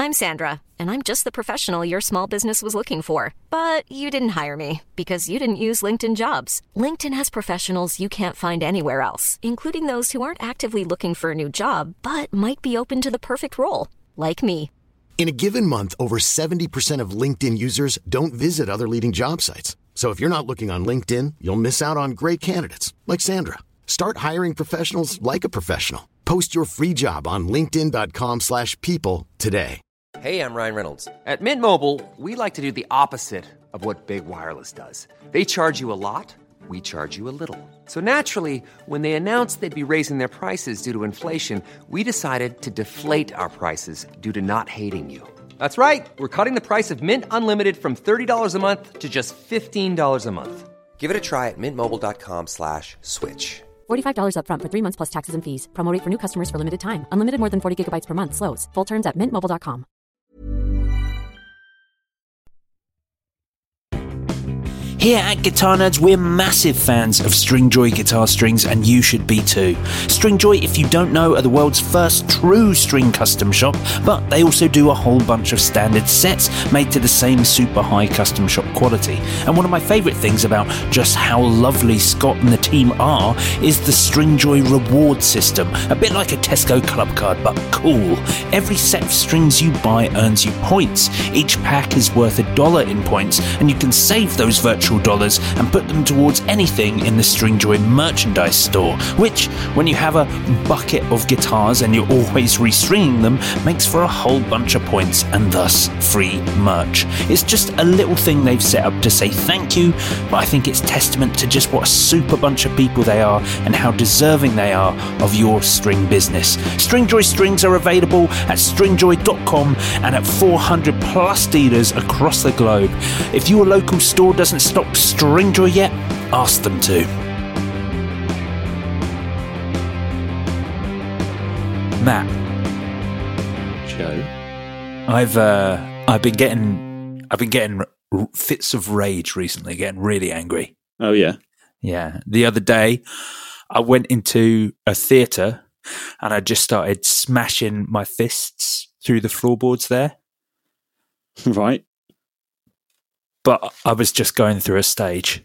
I'm Sandra, and I'm just the professional your small business was looking for. But you didn't hire me because you didn't use LinkedIn Jobs. LinkedIn has professionals you can't find anywhere else, including those who aren't actively looking for a new job, but might be open to the perfect role, like me. In a given month, over 70% of LinkedIn users don't visit other leading job sites. So if you're not looking on LinkedIn, you'll miss out on great candidates like Sandra. Start hiring professionals like a professional. Post your free job on linkedin.com/people today. Hey, I'm Ryan Reynolds. At Mint Mobile, we like to do the opposite of what Big Wireless does. They charge you a lot, we charge you a little. So naturally, when they announced they'd be raising their prices due to inflation, we decided to deflate our prices due to not hating you. That's right. We're cutting the price of Mint Unlimited from $30 a month to just $15 a month. Give it a try at mintmobile.com/switch. $45 up front for 3 months plus taxes and fees. Promo rate for new customers for limited time. Unlimited more than 40 gigabytes per month. Slows full terms at mintmobile.com. Here at Guitar Nerds, we're massive fans of Stringjoy guitar strings, and you should be too. Stringjoy, if you don't know, are the world's first true string custom shop, but they also do a whole bunch of standard sets made to the same super high custom shop quality. And one of my favourite things about just how lovely Scott and the team are is the Stringjoy reward system, a bit like a Tesco club card, but cool. Every set of strings you buy earns you points. Each pack is worth $1 in points, and you can save those virtual dollars and put them towards anything in the Stringjoy merchandise store, which, when you have a bucket of guitars and you're always restringing them, makes for a whole bunch of points and thus free merch. It's just a little thing they've set up to say thank you, but I think it's testament to just what a super bunch of people they are and how deserving they are of your string business. Stringjoy strings are available at stringjoy.com and at 400 plus dealers across the globe. If your local store doesn't stock Stringjoy yet, ask them to. Matt, Joe, I've been getting fits of rage recently, getting really angry. Oh yeah. Yeah. The other day, I went into a theatre and I just started smashing my fists through the floorboards there. Right. But I was just going through a stage.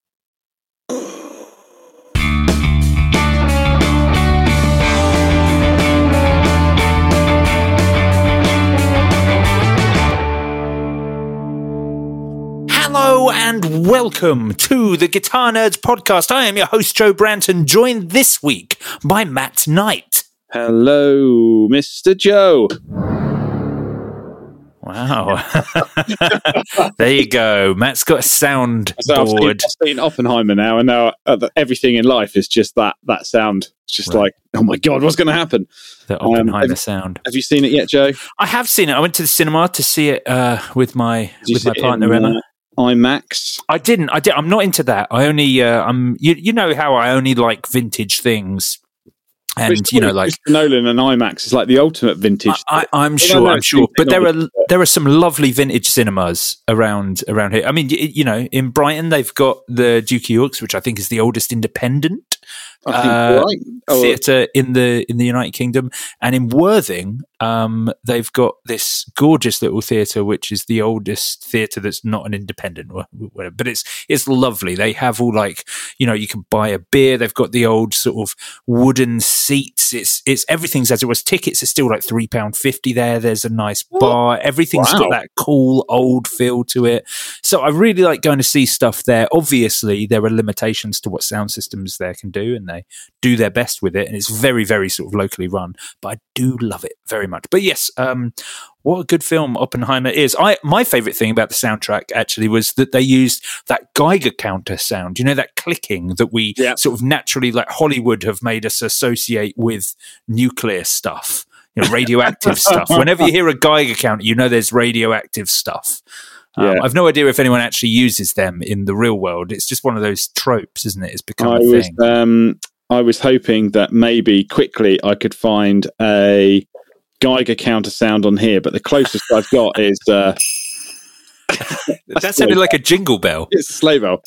Hello and welcome to the Guitar Nerds podcast. I am your host, Joe Branton, joined this week by Matt Knight. Hello, Mr. Joe. Wow. There you go. Matt's got a sound board. I've seen Oppenheimer now, and now everything in life is just that sound. It's just like, oh my God, what's going to happen? The Oppenheimer sound. Have you seen it yet, Joe? I have seen it. I went to the cinema to see it with my partner, Emma. IMAX? I didn't. I'm not into that. I only, you know how I only like vintage things. And like Christopher Nolan and IMAX is like the ultimate vintage. I'm sure. But there are some lovely vintage cinemas around here. I mean, in Brighton they've got the Duke of York's, which I think is the oldest independent theatre in the United Kingdom, and in Worthing they've got this gorgeous little theatre, which is the oldest theatre that's not an independent, but it's lovely. They have all you can buy a beer. They've got the old sort of wooden seats. It's everything's as it was. Tickets are still like £3.50 there. There's a nice bar. Everything's got that cool old feel to it. So I really like going to see stuff there. Obviously, there are limitations to what sound systems there can do, and they do their best with it, and it's very, very sort of locally run, but I do love it very much. But yes, what a good film Oppenheimer is. My favourite thing about the soundtrack actually was that they used that Geiger counter sound, that clicking that we sort of naturally, like Hollywood have made us associate with nuclear stuff, radioactive stuff. Whenever you hear a Geiger counter, there's radioactive stuff. I've no idea if anyone actually uses them in the real world. It's just one of those tropes, isn't it? It's become a thing. I was hoping that maybe quickly I could find a Geiger counter sound on here, but the closest I've got is... that sounded like a jingle bell. It's a sleigh bell.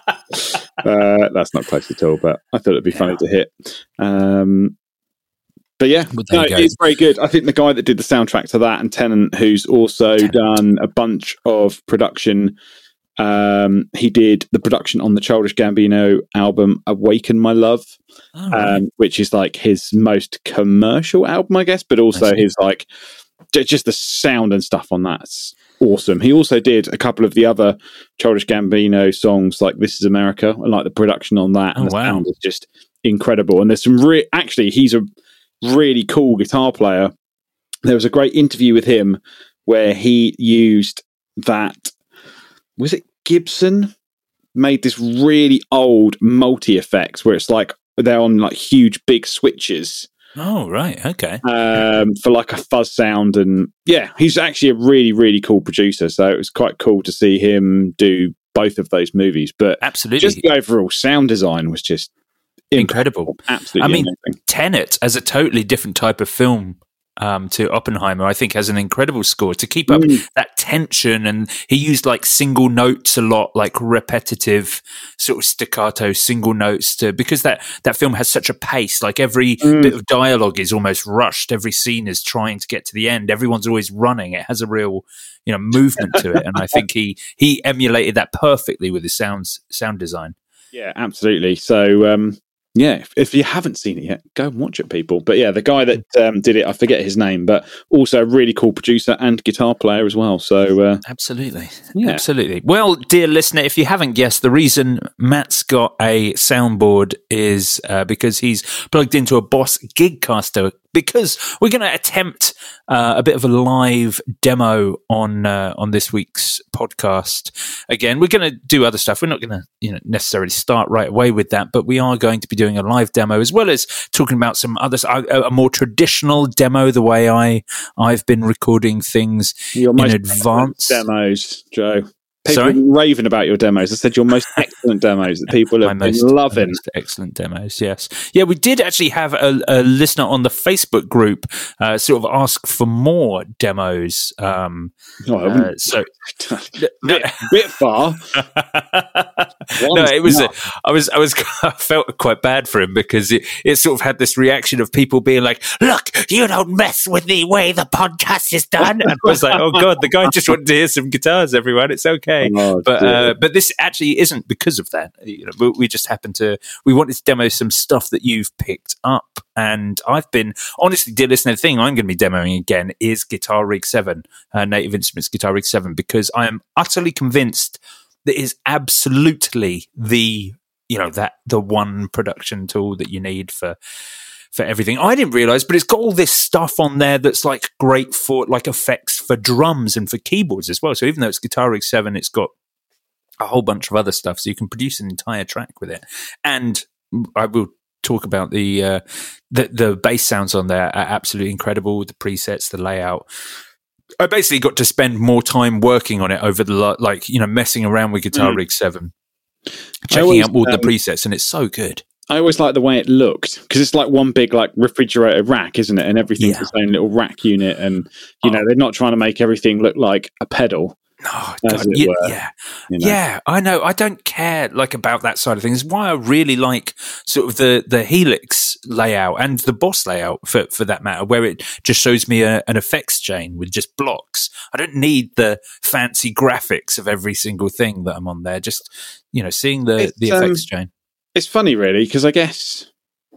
That's not close at all, but I thought it'd be funny to hit. But yeah, Well, it's very good. I think the guy that did the soundtrack to that and Tennant, who's also done a bunch of production, he did the production on the Childish Gambino album "Awaken My Love," which is like his most commercial album, I guess, but also his like just the sound and stuff on that's awesome. He also did a couple of the other Childish Gambino songs, like "This Is America," and like the production on that and the sound is just incredible. And there's some actually, he's a really cool guitar player. There was a great interview with him where he used that, was it Gibson made this really old multi effects where it's like they're on like huge big switches. Oh, right. Okay. For like a fuzz sound. And yeah, he's actually a really, really cool producer. So it was quite cool to see him do both of those movies. But absolutely, just the overall sound design was just incredible. Absolutely. I mean, amazing. Tenet, as a totally different type of film to Oppenheimer, I think has an incredible score to keep up that tension. And he used like single notes a lot, like repetitive sort of staccato single notes because that film has such a pace. Like every bit of dialogue is almost rushed. Every scene is trying to get to the end. Everyone's always running. It has a real, movement to it. And I think he emulated that perfectly with his sound design. Yeah, absolutely. So, yeah, if you haven't seen it yet, go and watch it, people. But yeah, the guy that did it, I forget his name, but also a really cool producer and guitar player as well. So absolutely. Well, dear listener, if you haven't guessed, the reason Matt's got a soundboard is because he's plugged into a Boss Gigcaster, because we're going to attempt a bit of a live demo on this week's podcast. Again, we're going to do other stuff. We're not going to necessarily start right away with that, but we are going to be doing a live demo as well as talking about some others, a more traditional demo, the way I've been recording things in advance. Demos, Joe. People have been raving about your demos. I said your most excellent demos that people have been loving. Most excellent demos, yes. Yeah, we did actually have a listener on the Facebook group sort of ask for more demos. So bit far. No, it was. I felt quite bad for him because it sort of had this reaction of people being like, "Look, you don't mess with the way the podcast is done." And I was like, "Oh God, the guy just wanted to hear some guitars, everyone. It's okay." Oh, but this actually isn't because of that. We just happened to. We wanted to demo some stuff that you've picked up, and I've been honestly, dear listener, the thing I'm going to be demoing again is Guitar Rig 7, Native Instruments Guitar Rig 7, because I am utterly convinced that is absolutely the one production tool that you need for everything. I didn't realize, but it's got all this stuff on there that's like great for like effects for drums and for keyboards as well. So even though it's Guitar Rig 7, it's got a whole bunch of other stuff, so you can produce an entire track with it. And I will talk about the bass sounds on there are absolutely incredible. The presets, the layout. I basically got to spend more time working on it over the messing around with Guitar Rig 7, checking out all the presets, and it's so good. I always like the way it looked because it's like one big like refrigerator rack, isn't it? And everything's its own little rack unit, and they're not trying to make everything look like a pedal. Oh, God. Yeah, I know. I don't care about that side of things. It's why I really like sort of the Helix layout and the Boss layout for that matter, where it just shows me an effects chain with just blocks. I don't need the fancy graphics of every single thing that I'm on there. Just seeing the effects chain. It's funny, really, because I guess,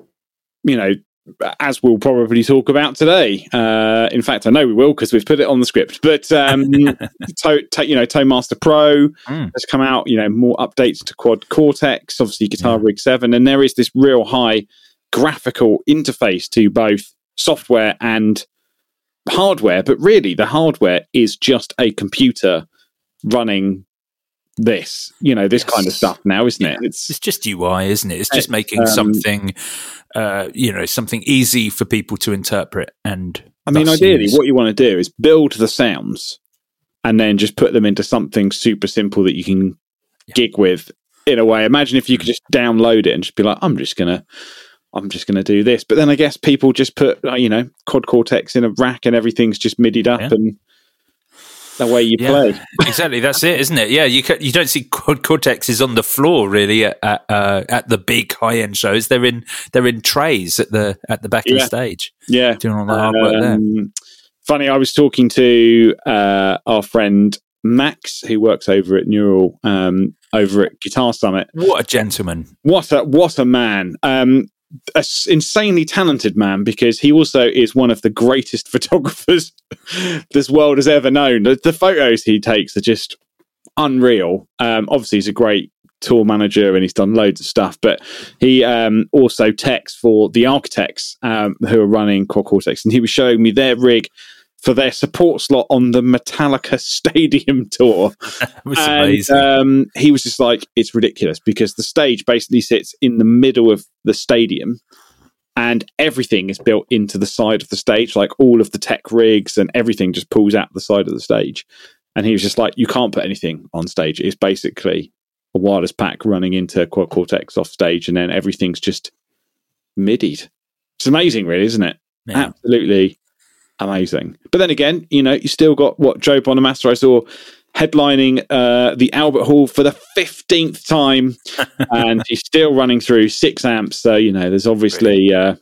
as we'll probably talk about today. In fact, I know we will because we've put it on the script. But ToneMaster Pro has come out. More updates to Quad Cortex, obviously Guitar Rig 7, and there is this real high graphical interface to both software and hardware. But really, the hardware is just a computer running this kind of stuff now, isn't it? It's just UI, isn't it? It's just making something something easy for people to interpret. And I mean, ideally what you want to do is build the sounds and then just put them into something super simple that you can gig with in a way. Imagine if you could just download it and just be like, I'm just gonna do this. But then I guess people just put Quad Cortex in a rack and everything's just midied up and the way you play. Exactly, that's it, isn't it? Yeah, you don't see Cortexes on the floor really at the big high end shows. They're in trays at the back of the stage. Yeah, doing all the hard work there. Funny, I was talking to our friend Max, who works over at Neural, over at Guitar Summit. What a gentleman! What a man! An insanely talented man, because he also is one of the greatest photographers this world has ever known. The photos he takes are just unreal. Obviously, he's a great tour manager and he's done loads of stuff, but he also techs for the architects who are running Quad Cortex, and he was showing me their rig for their support slot on the Metallica Stadium tour. That was amazing. He was just like, it's ridiculous, because the stage basically sits in the middle of the stadium and everything is built into the side of the stage, like all of the tech rigs and everything just pulls out the side of the stage. And he was just like, you can't put anything on stage. It's basically a wireless pack running into Quad Cortex off stage, and then everything's just MIDI'd. It's amazing, really, isn't it? Yeah. Absolutely amazing. But then again, you still got Joe Bonamassa I saw headlining the Albert Hall for the 15th time, and he's still running through 6 amps. So there's obviously a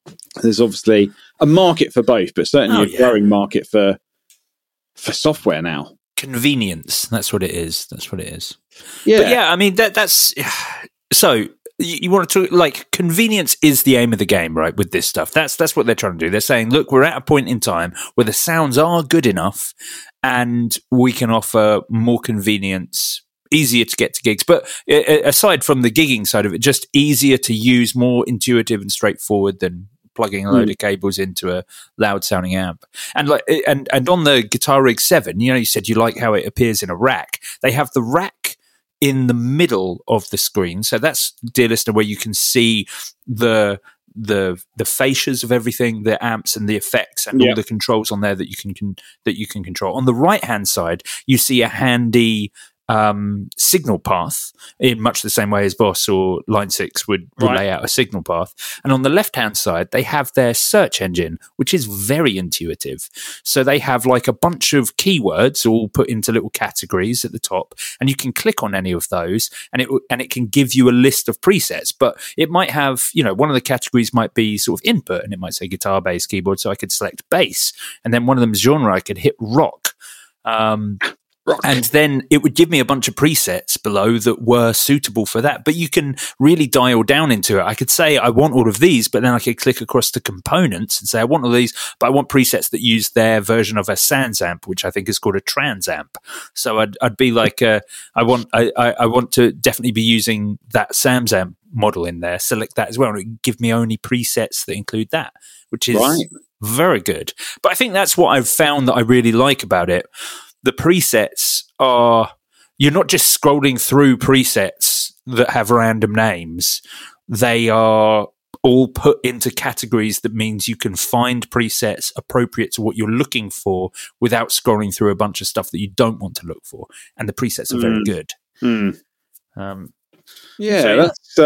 market for both, but certainly a growing market for software now. Convenience. That's what it is. Yeah. But I mean that's so. You want to talk, convenience is the aim of the game, right? With this stuff, that's what they're trying to do. They're saying, look, we're at a point in time where the sounds are good enough, and we can offer more convenience, easier to get to gigs. But aside from the gigging side of it, just easier to use, more intuitive and straightforward than plugging a load of cables into a loud sounding amp. And and on the Guitar Rig 7, you said you like how it appears in a rack. They have the rack in the middle of the screen, so that's, dear listener, where you can see the fascias of everything, the amps and the effects and all the controls on there that you can control. On the right hand side, you see a handy signal path in much the same way as Boss or Line 6 would lay out a signal path. And on the left-hand side, they have their search engine, which is very intuitive. So they have like a bunch of keywords all put into little categories at the top, and you can click on any of those and it can give you a list of presets. But it might have, one of the categories might be sort of input, and it might say guitar, bass, keyboard. So I could select bass, and then one of them genre, I could hit rock. And then it would give me a bunch of presets below that were suitable for that. But you can really dial down into it. I could say, I want all of these, but then I could click across the components and say, I want all these, but I want presets that use their version of a Sans amp, which I think is called a Trans amp. So I'd be like, I want to definitely be using that Sans amp model in there, select that as well. And it would give me only presets that include that, which is very good. But I think that's what I've found that I really like about it. The presets are, you're not just scrolling through presets that have random names. They are all put into categories that means you can find presets appropriate to what you're looking for without scrolling through a bunch of stuff that you don't want to look for. And the presets are very good. That's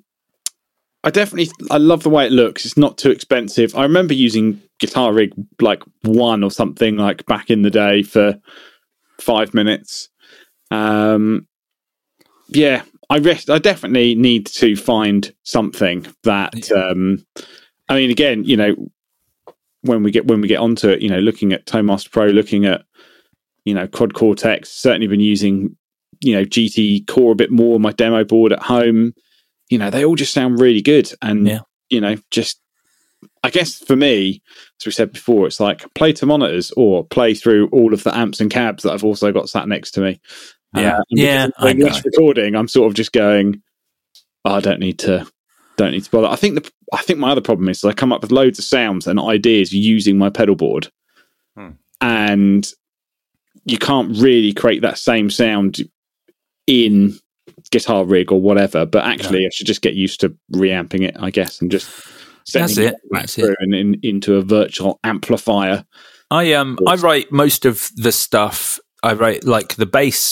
I love the way it looks. It's not too expensive. I remember using Guitar Rig like 1 or something like back in the day for 5 minutes. I definitely need to find something that I mean, again, when we get onto it, looking at ToneMaster Pro, looking at Quad Cortex, certainly been using GT Core a bit more on my demo board at home. They all just sound really good. And, just, I guess for me, as we said before, it's like play to monitors or play through all of the amps and cabs that I've also got sat next to me. I know. Recording, I'm sort of just going, I don't need to bother. I think my other problem is I come up with loads of sounds and ideas using my pedal board. And you can't really create that same sound in Guitar Rig or whatever, but actually I should just get used to reamping it, I guess, and just sending it through and into a virtual amplifier. I write most of the stuff. I write like the bass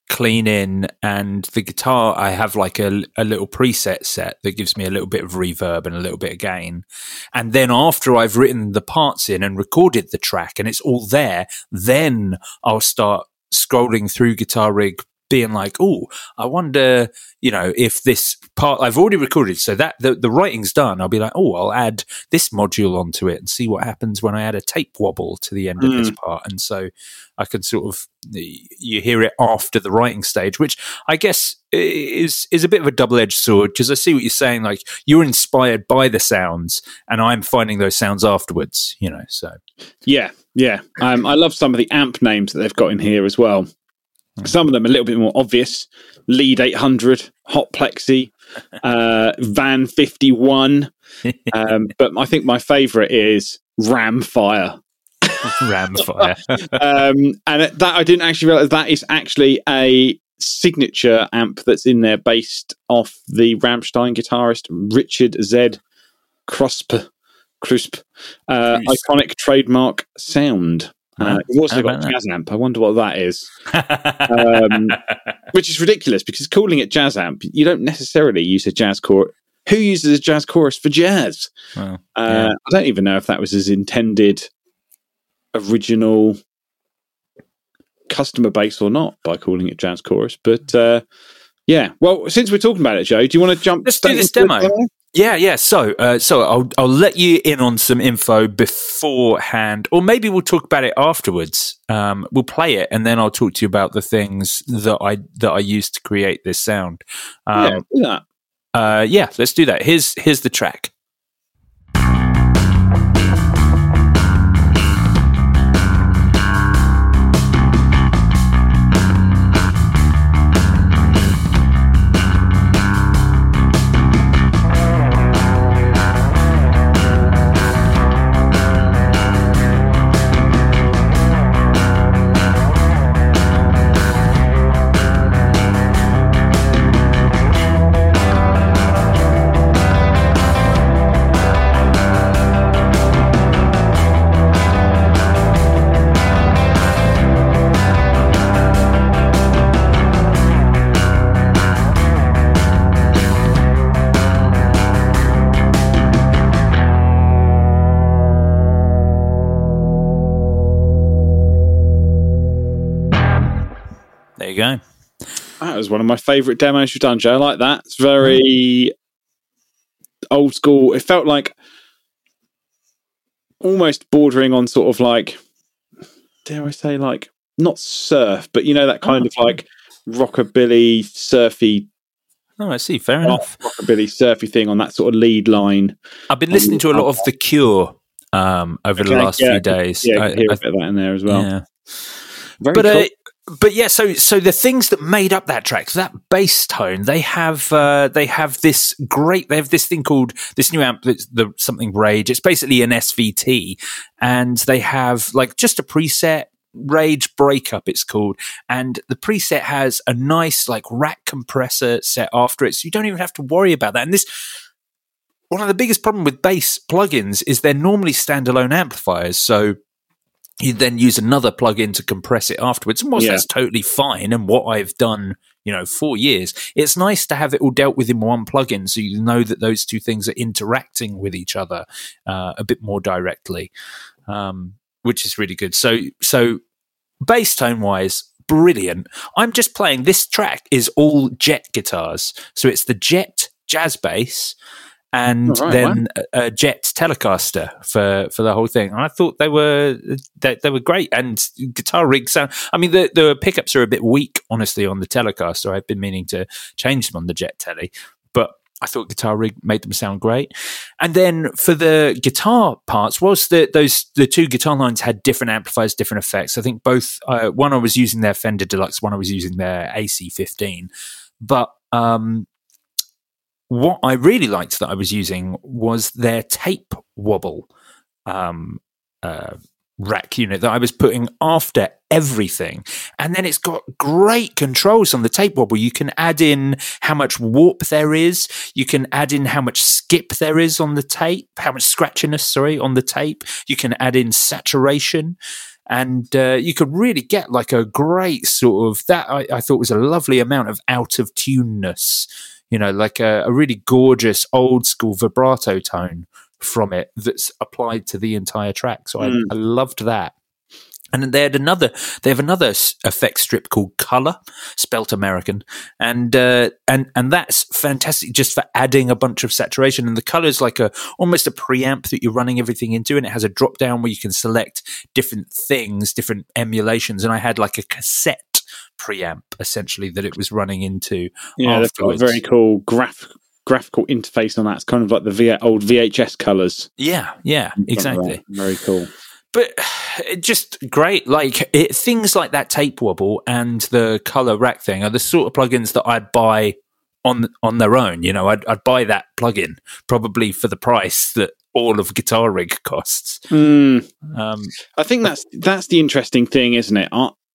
cleaning, and the guitar, I have like a little preset set that gives me a little bit of reverb and a little bit of gain. And then after I've written the parts in and recorded the track and it's all there, then I'll start scrolling through Guitar Rig being like, oh, I wonder, if this part I've already recorded, so that the writing's done, I'll be like, oh, I'll add this module onto it and see what happens when I add a tape wobble to the end of this part. And so I can sort of, you hear it after the writing stage, which I guess is a bit of a double-edged sword, because I see what you're saying, like you're inspired by the sounds and I'm finding those sounds afterwards, so. Yeah. I love some of the amp names that they've got in here as well. Some of them are a little bit more obvious. Lead 800, Hot Plexi, Van 51. But I think my favourite is Ramfire. Ramfire. And that I didn't actually realise that is actually a signature amp that's in there based off the Rammstein guitarist Richard Z. Kruspe. Iconic trademark sound. You've also got Jazz Amp. I wonder what that is. Which is ridiculous, because calling it Jazz Amp, you don't necessarily use a jazz chorus. Who uses a jazz chorus for jazz? I don't even know if that was his intended original customer base or not by calling it jazz chorus. But well, since we're talking about it, Joe, do you want to jump? Let's do this demo. Yeah. So I'll let you in on some info beforehand, or maybe we'll talk about it afterwards. We'll play it, and then I'll talk to you about the things that I used to create this sound. Do that. Let's do that. Here's the track. Go. That was one of my favourite demos you've done, Joe. I like that. It's very old school. It felt like almost bordering on sort of like, dare I say, like not surf, but that kind of like rockabilly, surfy. Oh, I see. Fair enough. Rockabilly, surfy thing on that sort of lead line. I've been listening to a lot of The Cure over the last few days. Yeah, I hear a bit of that in there as well. Yeah. Very cool. But yeah, so the things that made up that track, that bass tone, they have this thing called this new amp, the something Rage. It's basically an SVT, and they have like just a preset, Rage Breakup it's called, and the preset has a nice like rack compressor set after it, so you don't even have to worry about that. And this, one of the biggest problem with bass plugins is they're normally standalone amplifiers, so you then use another plugin to compress it afterwards. And whilst that's totally fine, and what I've done, for years, it's nice to have it all dealt with in one plugin, so you know that those two things are interacting with each other a bit more directly, which is really good. So bass tone wise, brilliant. I'm just playing, this track is all Jet guitars. So it's the Jet jazz bass, and then a Jet Telecaster for the whole thing. And I thought they were great, and Guitar Rig sound. I mean, the pickups are a bit weak, honestly, on the Telecaster. I've been meaning to change them on the Jet Tele, but I thought Guitar Rig made them sound great. And then for the guitar parts, whilst the two guitar lines had different amplifiers, different effects. I think both. One I was using their Fender Deluxe, one I was using their AC15, but. What I really liked that I was using was their tape wobble rack unit that I was putting after everything. And then it's got great controls on the tape wobble. You can add in how much warp there is. You can add in how much skip there is on the tape, how much scratchiness, on the tape. You can add in saturation. And you could really get like a great sort of that. I thought was a lovely amount of out of tuneness, like a really gorgeous old school vibrato tone from it that's applied to the entire track. So I loved that. And then they have another effect strip called Color, spelt American, and that's fantastic just for adding a bunch of saturation. And the color is like almost a preamp that you're running everything into, and it has a drop down where you can select different things, different emulations. And I had like a cassette preamp essentially that it was running into. Yeah, they've got a very cool graphical interface on that. It's kind of like the old VHS colors. Yeah, exactly. Very cool. But it just great. Like things like that tape wobble and the color rack thing are the sort of plugins that I'd buy on their own. I'd buy that plugin probably for the price that all of Guitar Rig costs. I think that's the interesting thing, isn't it?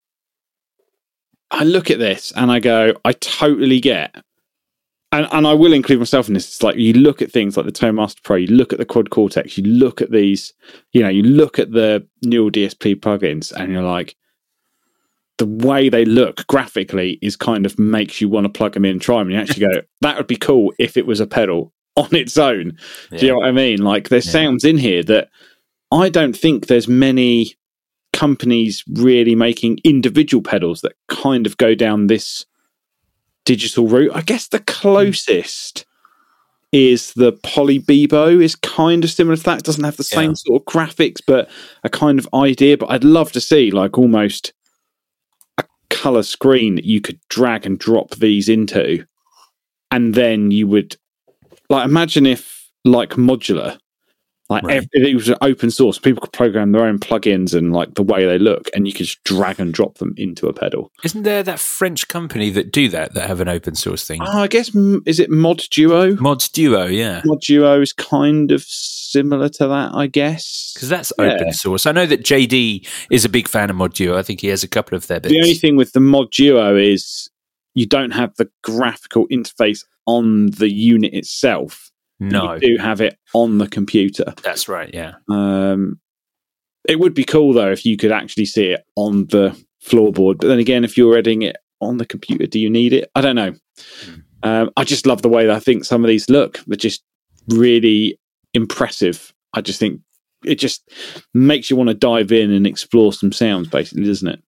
I look at this and I go, I totally get. And I will include myself in this. It's like you look at things like the Tone Master Pro, you look at the Quad Cortex, you look at these, you look at the Neural DSP plugins, and you're like, the way they look graphically is kind of makes you want to plug them in and try them. And you actually go, that would be cool if it was a pedal on its own. Yeah. Do you know what I mean? Like there's sounds in here that I don't think there's many companies really making individual pedals that kind of go down this digital route. I guess the closest is the Poly Bebo, is kind of similar to that. It doesn't have the same sort of graphics, but a kind of idea. But I'd love to see like almost a color screen that you could drag and drop these into, and then you would like imagine if like Modular, like if it was an open source, people could program their own plugins and like the way they look, and you could just drag and drop them into a pedal. Isn't there that French company that do that have an open source thing? I guess, is it Mod Duo? Mod Duo, yeah. Mod Duo is kind of similar to that, I guess. Because that's open source. I know that JD is a big fan of Mod Duo. I think he has a couple of their bits. The only thing with the Mod Duo is you don't have the graphical interface on the unit itself. No. You do have it on the computer. That's right, yeah. It would be cool, though, if you could actually see it on the floorboard. But then again, if you're editing it on the computer, do you need it? I don't know. I just love the way that I think some of these look. They're just really impressive. I just think it just makes you want to dive in and explore some sounds, basically, doesn't it?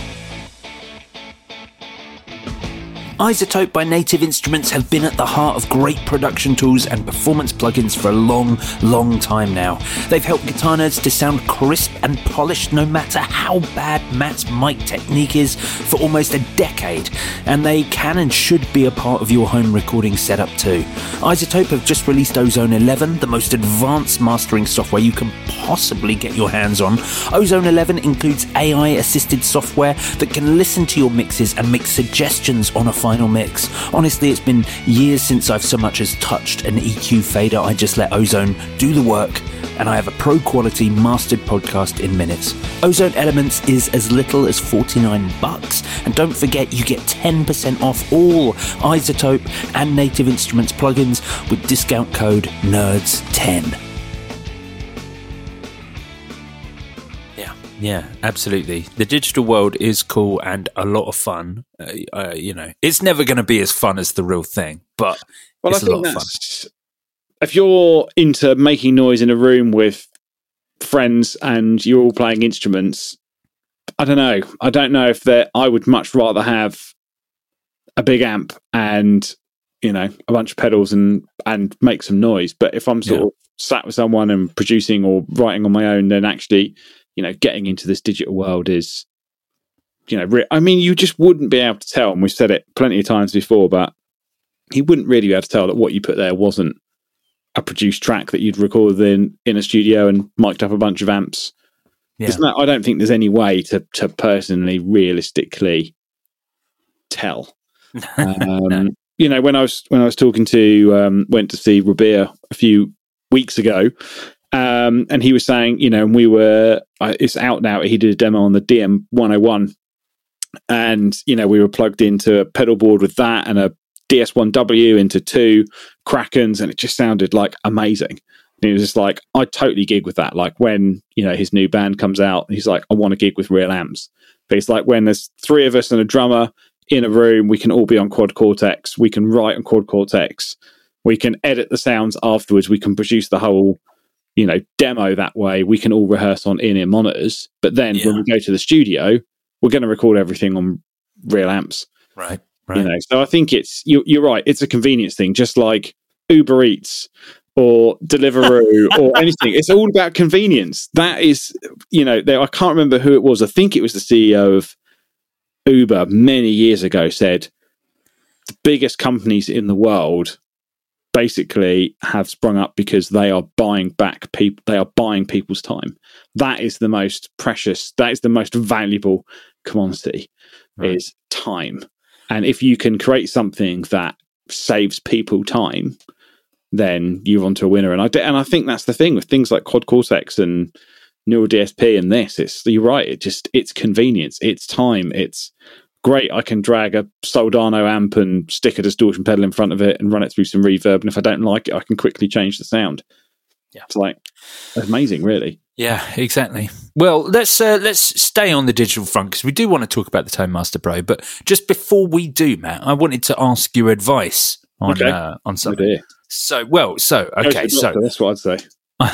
iZotope by Native Instruments have been at the heart of great production tools and performance plugins for a long, long time now. They've helped guitar nerds to sound crisp and polished no matter how bad Matt's mic technique is for almost a decade, and they can and should be a part of your home recording setup too. iZotope have just released Ozone 11, the most advanced mastering software you can possibly get your hands on. Ozone 11 includes AI-assisted software that can listen to your mixes and make suggestions on a final mix. Honestly, it's been years since I've so much as touched an EQ fader. I just let Ozone do the work, and I have a pro-quality mastered podcast in minutes. Ozone Elements is as little as $49, and don't forget you get 10% off all iZotope and Native Instruments plugins with discount code NERDS10. Yeah, absolutely. The digital world is cool and a lot of fun. It's never going to be as fun as the real thing, but it's a lot of fun. If you're into making noise in a room with friends and you're all playing instruments, I don't know. I don't know if I would much rather have a big amp and, a bunch of pedals and make some noise. But if I'm sort of sat with someone and producing or writing on my own, then actually, getting into this digital world is, you just wouldn't be able to tell. And we've said it plenty of times before, but you wouldn't really be able to tell that what you put there wasn't a produced track that you'd recorded in a studio and mic'd up a bunch of amps. Yeah. I don't think there's any way to personally, realistically tell. When I was talking to, went to see Rabea a few weeks ago, and he was saying, we were, it's out now. He did a demo on the DM101, and, we were plugged into a pedal board with that and a DS1W into two Krakens, and it just sounded like amazing. And he was just like, I totally gig with that. Like when, his new band comes out, he's like, I want to gig with real amps. But it's like when there's 3 of us and a drummer in a room, we can all be on Quad Cortex. We can write on Quad Cortex. We can edit the sounds afterwards. We can produce the whole, demo that way. We can all rehearse on in-ear monitors. But then when we go to the studio, we're going to record everything on real amps. Right. So I think you're right. It's a convenience thing, just like Uber Eats or Deliveroo or anything. It's all about convenience. That is, I can't remember who it was. I think it was the CEO of Uber many years ago said the biggest companies in the world basically have sprung up because they are buying back people. They are buying people's time. That is the most precious. That is the most valuable commodity, is time. And if you can create something that saves people time, then you're onto a winner. And I think that's the thing with things like Quad Cortex and Neural DSP and this. You're right. It's convenience. It's time. It's great. I can drag a Soldano amp and stick a distortion pedal in front of it and run it through some reverb. And if I don't like it, I can quickly change the sound. Yeah, it's like amazing, really. Yeah, exactly. Well, let's stay on the digital front because we do want to talk about the Tone Master Pro. But just before we do, Matt, I wanted to ask your advice on something. Oh, so that's what I'd say.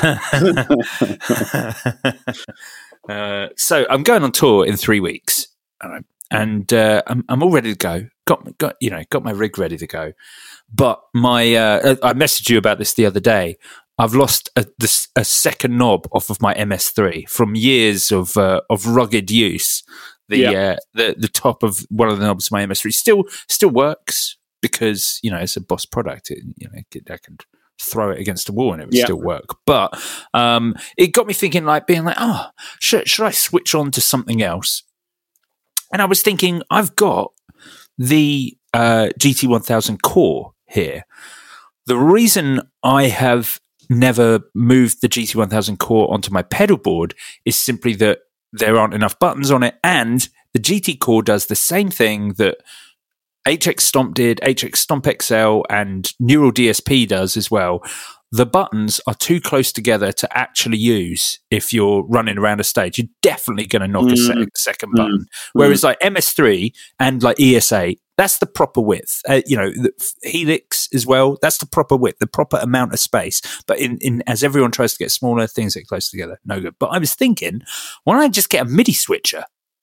So I'm going on tour in 3 weeks, and I'm all ready to go. Got my rig ready to go, but I messaged you about this the other day. I've lost a second knob off of my MS3 from years of rugged use. The top of one of the knobs of my MS3 still works because it's a Boss product. I can throw it against a wall and it would still work. But it got me thinking, being like, should I switch on to something else? And I was thinking, I've got the GT1000 Core here. The reason I have never moved the GT1000 Core onto my pedal board is simply that there aren't enough buttons on it, and the GT Core does the same thing that HX Stomp did, HX Stomp XL, and Neural DSP does as well. The buttons are too close together to actually use if you're running around a stage. You're definitely going to knock a second button. Whereas like MS3 and like ESA, that's the proper width. The Helix as well, that's the proper width, the proper amount of space. But in as everyone tries to get smaller, things get close together. No good. But I was thinking, why don't I just get a MIDI switcher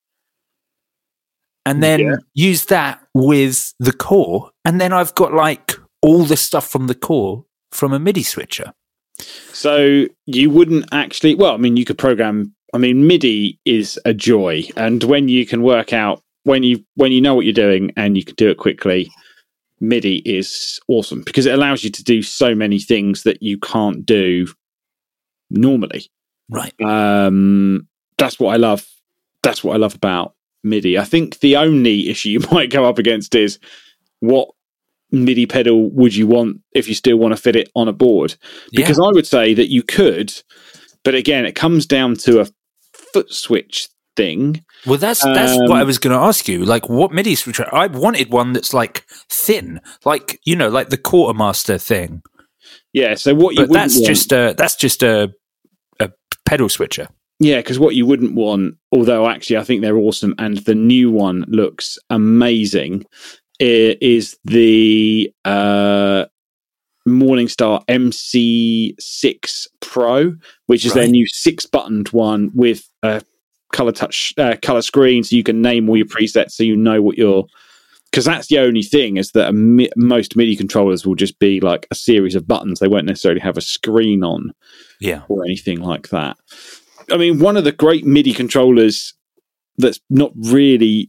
and then use that with the Core? And then I've got all the stuff from the Core from a MIDI switcher. So you wouldn't actually, you could program, MIDI is a joy. And when you can work out, when you know what you're doing and you can do it quickly, MIDI is awesome because it allows you to do so many things that you can't do normally. Right. That's what I love. That's what I love about MIDI. I think the only issue you might go up against is what MIDI pedal would you want if you still want to fit it on a board? Because I would say that you could, but again, it comes down to a foot switch thing. Well, that's what I was going to ask you. What MIDI switcher? I wanted one that's thin, like the Quartermaster thing. Yeah. So what you that's just a pedal switcher. Yeah, because what you wouldn't want, although actually I think they're awesome, and the new one looks amazing, is the Morningstar MC6 Pro, which is their new 6-buttoned one with a color screen, so you can name all your presets, so you know what you're. Because that's the only thing, is that most MIDI controllers will just be like a series of buttons. They won't necessarily have a screen on, or anything like that. One of the great MIDI controllers that's not really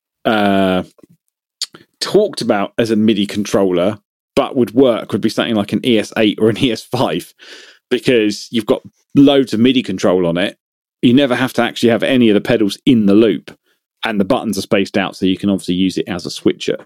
talked about as a MIDI controller but would work would be something like an ES8 or an ES5, because you've got loads of MIDI control on it. You never have to actually have any of the pedals in the loop, and the buttons are spaced out, so you can obviously use it as a switcher.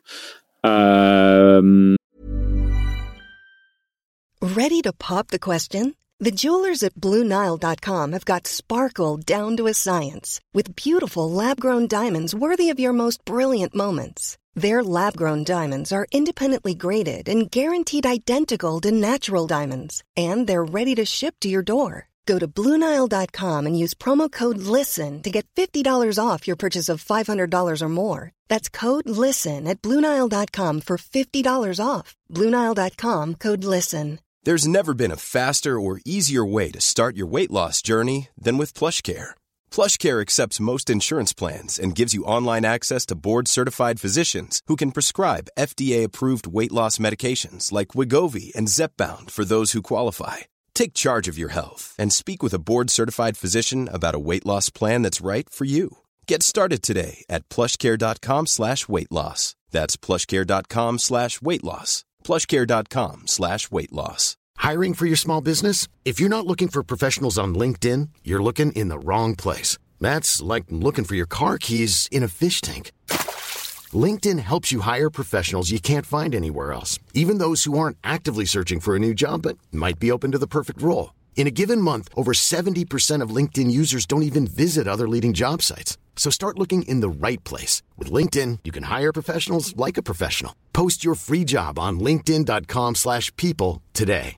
Ready to pop the question? The jewelers at BlueNile.com have got sparkle down to a science with beautiful lab-grown diamonds worthy of your most brilliant moments. Their lab-grown diamonds are independently graded and guaranteed identical to natural diamonds. And they're ready to ship to your door. Go to BlueNile.com and use promo code LISTEN to get $50 off your purchase of $500 or more. That's code LISTEN at BlueNile.com for $50 off. BlueNile.com, code LISTEN. There's never been a faster or easier way to start your weight loss journey than with PlushCare. PlushCare accepts most insurance plans and gives you online access to board-certified physicians who can prescribe FDA-approved weight loss medications like Wegovy and Zepbound for those who qualify. Take charge of your health and speak with a board-certified physician about a weight loss plan that's right for you. Get started today at plushcare.com/weight loss. That's plushcare.com/weight loss. plushcare.com/weight loss. Hiring for your small business? If you're not looking for professionals on LinkedIn, you're looking in the wrong place. That's like looking for your car keys in a fish tank. LinkedIn helps you hire professionals you can't find anywhere else, even those who aren't actively searching for a new job but might be open to the perfect role. In a given month, over 70% of LinkedIn users don't even visit other leading job sites. So start looking in the right place. With LinkedIn, you can hire professionals like a professional. Post your free job on linkedin.com/people today.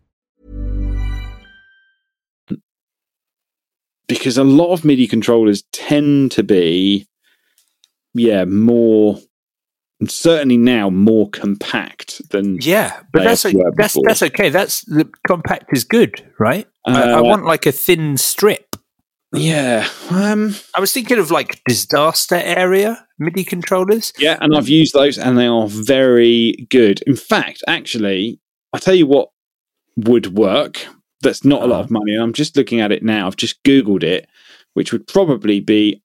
Because a lot of MIDI controllers tend to be, more, certainly now, more compact than. Yeah, but that's okay. The compact is good, right? I want like a thin strip. Yeah. I was thinking of like disaster area MIDI controllers. Yeah, and I've used those and they are very good. In fact, actually, I'll tell you what would work. That's not a lot of money. I'm just looking at it now. I've just Googled it, which would probably be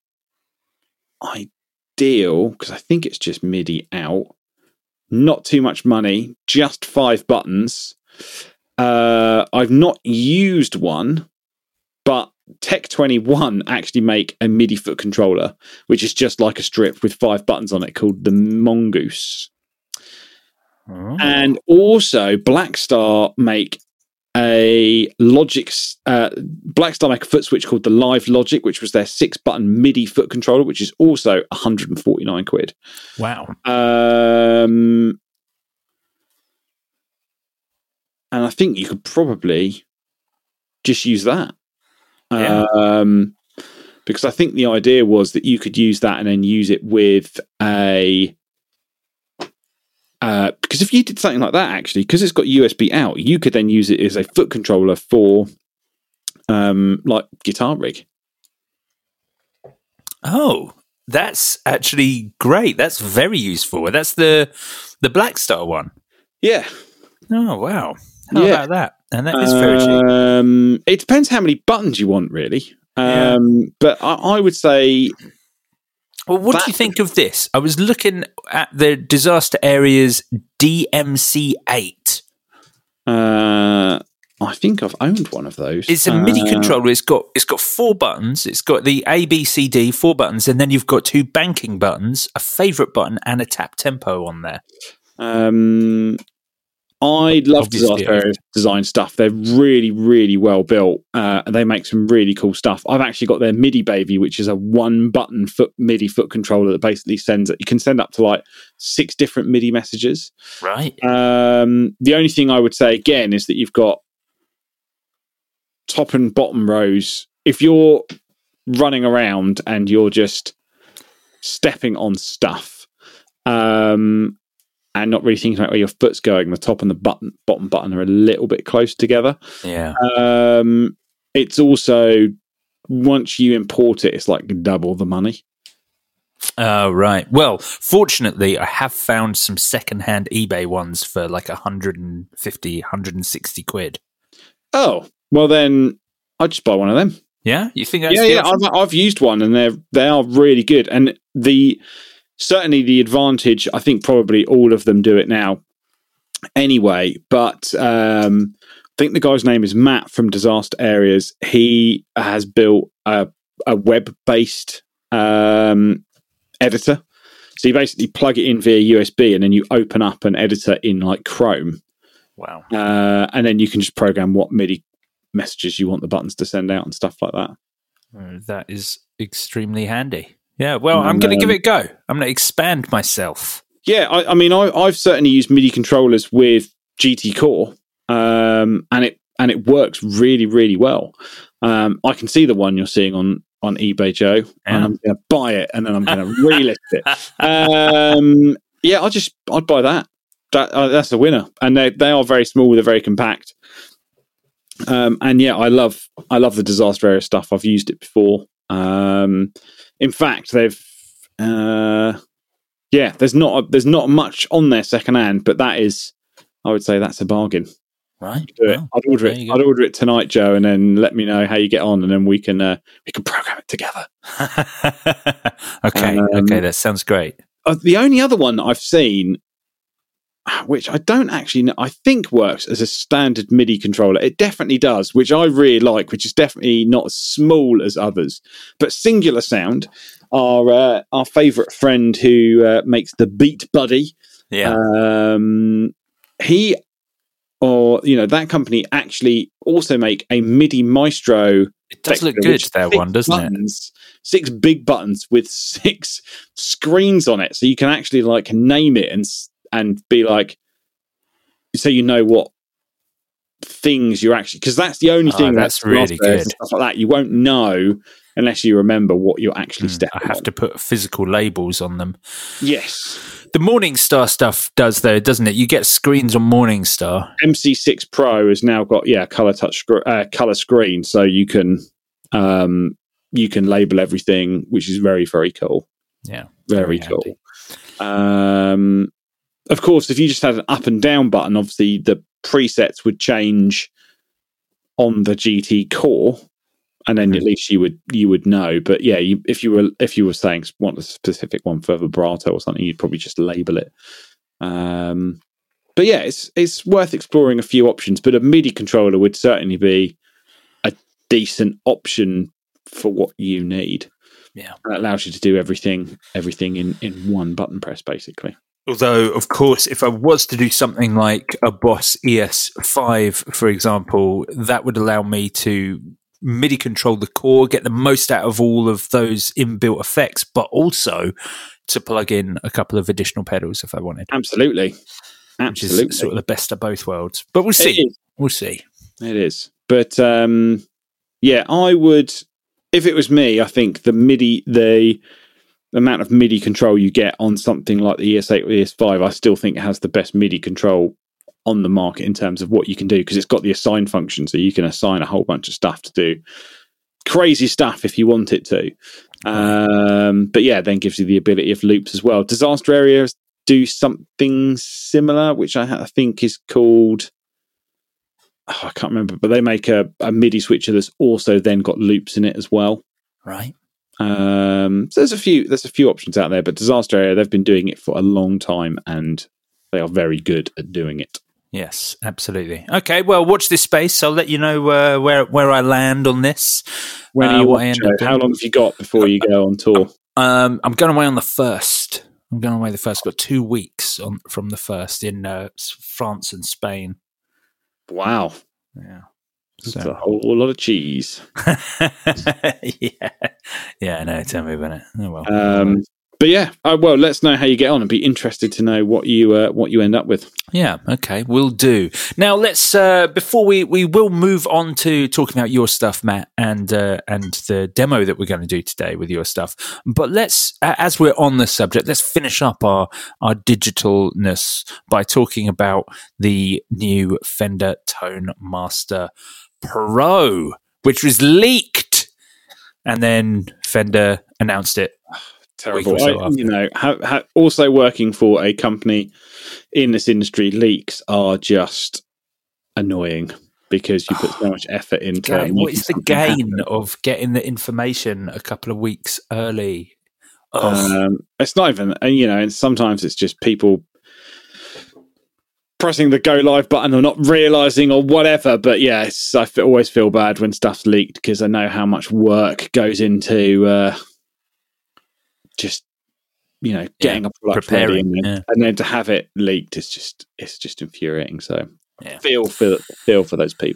ideal because I think it's just MIDI out. Not too much money, just 5 buttons. I've not used one, but Tech21 actually make a MIDI foot controller, which is just like a strip with 5 buttons on it called the Mongoose. Oh. And also Blackstar make a Logic, Blackstar make a foot switch called the Live Logic, which was their 6-button MIDI foot controller, which is also 149 quid. Wow. And I think you could probably just use that. Yeah. Because I think the idea was that you could use that and then use it with a because if you did something like that, actually, because it's got USB out, you could then use it as a foot controller for like Guitar Rig. Oh, that's actually great. That's very useful. That's the Blackstar one. Yeah. Oh, wow. How about that? And that is very cheap. It depends how many buttons you want, really. But I would say... Well, what do you think of this? I was looking at the Disaster Area's DMC8. I think I've owned one of those. It's a MIDI controller. It's got 4 buttons. It's got the A, B, C, D, 4 buttons, and then you've got 2 banking buttons, a favourite button, and a tap tempo on there. I love Disaster Area design stuff. They're really, really well built. And they make some really cool stuff. I've actually got their MIDI Baby, which is a 1-button MIDI foot controller that basically you can send up to like 6 different MIDI messages. Right. The only thing I would say again is that you've got top and bottom rows. If you're running around and you're just stepping on stuff, and not really thinking about where your foot's going, the top and the bottom button are a little bit close together. Yeah. It's also, once you import it, it's like double the money. Right. Well, fortunately, I have found some second-hand eBay ones for like 150, 160 quid. Oh, well then, I'd just buy one of them. Yeah? You think that's I've used one and they are really good. And certainly the advantage, I think probably all of them do it now anyway, but I think the guy's name is Matt from Disaster Areas. He has built a web-based editor. So you basically plug it in via USB and then you open up an editor in like Chrome. Wow. And then you can just program what MIDI messages you want the buttons to send out and stuff like that. That is extremely handy. Yeah, well, I'm going to give it a go. I'm going to expand myself. Yeah, I mean, I've certainly used MIDI controllers with GT Core, and it works really, really well. I can see the one you're seeing on eBay, Joe, and I'm going to buy it, and then I'm going to relist it. Yeah, I'd buy that. That's a winner, and they are very small. They're very compact, and yeah, I love the Disaster Area stuff. I've used it before. In fact, they've. Yeah, there's not much on there secondhand, but I would say that's a bargain. Right. I'd order it. I'd order it tonight, Joe, and then let me know how you get on, and then we can program it together. Okay, that sounds great. The only other one that I've seen, which I don't actually know, I think works as a standard MIDI controller. It definitely does, which I really like, which is definitely not as small as others. But Singular Sound, our favourite friend who makes the Beat Buddy, that company actually also make a MIDI Maestro. It does look good, that one, doesn't it? 6 big buttons with 6 screens on it, so you can actually like name it and be like, so you know what things you're actually, because that's the only thing that's really good. And stuff like that. You won't know unless you remember what you're actually stepping on. I have to put physical labels on them. Yes. The Morningstar stuff does though, doesn't it? You get screens on Morningstar. MC6 Pro has now got color screen, so you can label everything, which is very, very cool. Yeah, very cool. Of course, if you just had an up and down button, obviously the presets would change on the GT Core, and then at least you would know. But yeah, if you were saying want a specific one for vibrato or something, you'd probably just label it. But yeah, it's worth exploring a few options. But a MIDI controller would certainly be a decent option for what you need. Yeah, and it allows you to do everything in one button press, basically. Although, of course, if I was to do something like a Boss ES5, for example, that would allow me to MIDI control the core, get the most out of all of those inbuilt effects, but also to plug in a couple of additional pedals if I wanted. Absolutely. Which is sort of the best of both worlds. But we'll see. We'll see. It is. But yeah, I would, if it was me, I think the amount of MIDI control you get on something like the ES8 or ES5, I still think it has the best MIDI control on the market in terms of what you can do, because it's got the assign function, so you can assign a whole bunch of stuff to do crazy stuff if you want it to. But yeah, then gives you the ability of loops as well. Disaster Areas do something similar, which I think is called, I can't remember, but they make a MIDI switcher that's also then got loops in it as well. Right. So there's a few options out there, but Disaster Area, they've been doing it for a long time and they are very good at doing it. Yes, absolutely. Okay, well, watch this space. I'll let you know where I land on this. When are you how long have you got before you go on tour? I'm going away on the 1st. I'm going away the 1st. I've got 2 weeks from the 1st in France and Spain. Wow. Yeah. That's a whole lot of cheese. Yeah, no, tell me about it. Oh, well. But yeah, well, let's know how you get on. I'd be interested to know what you end up with. Yeah, okay, we'll do. Now, let's before we will move on to talking about your stuff, Matt, and the demo that we're going to do today with your stuff. But let's, as we're on the subject, let's finish up our digitalness by talking about the new Fender Tone Master Pro, which was leaked, and then Fender announced it. Terrible. Also working for a company in this industry, leaks are just annoying because you put so much effort into. What is the gain of getting the information a couple of weeks early? It's not even, and sometimes it's just people pressing the go live button or not realizing or whatever. But yeah, I always feel bad when stuff's leaked because I know how much work goes into. Just getting a product ready and then to have it leaked it's just infuriating. So feel for those people.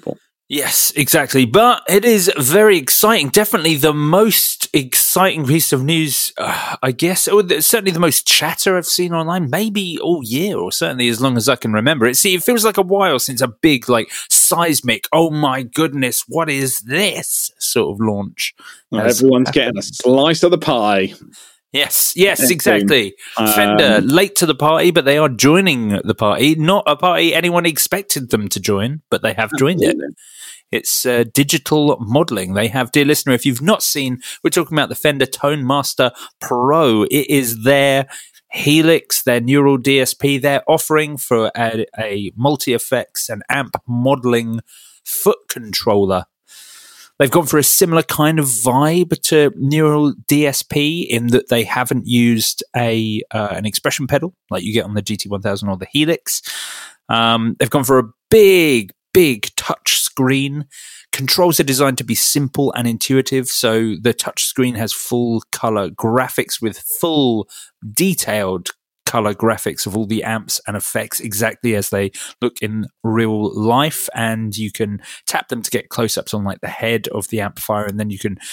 Yes, exactly. But it is very exciting. Definitely the most exciting piece of news, I guess, or certainly the most chatter I've seen online, maybe all year, or certainly as long as I can remember. It feels like a while since a big, like, seismic, oh my goodness, what is this sort of launch. Well, everyone's getting a slice of the pie. Yes, exactly. Fender, late to the party, but they are joining the party. Not a party anyone expected them to join, but they have joined it. It's digital modeling. They have, dear listener, if you've not seen, we're talking about the Fender Tone Master Pro. It is their Helix, their Neural DSP. They're offering for a multi-effects and amp modeling foot controller. They've gone for a similar kind of vibe to Neural DSP in that they haven't used an expression pedal like you get on the GT1000 or the Helix. They've gone for a big touch screen. Controls are designed to be simple and intuitive, so the touch screen has full color graphics with full detailed color graphics of all the amps and effects exactly as they look in real life, and you can tap them to get close-ups on like the head of the amplifier, and then you can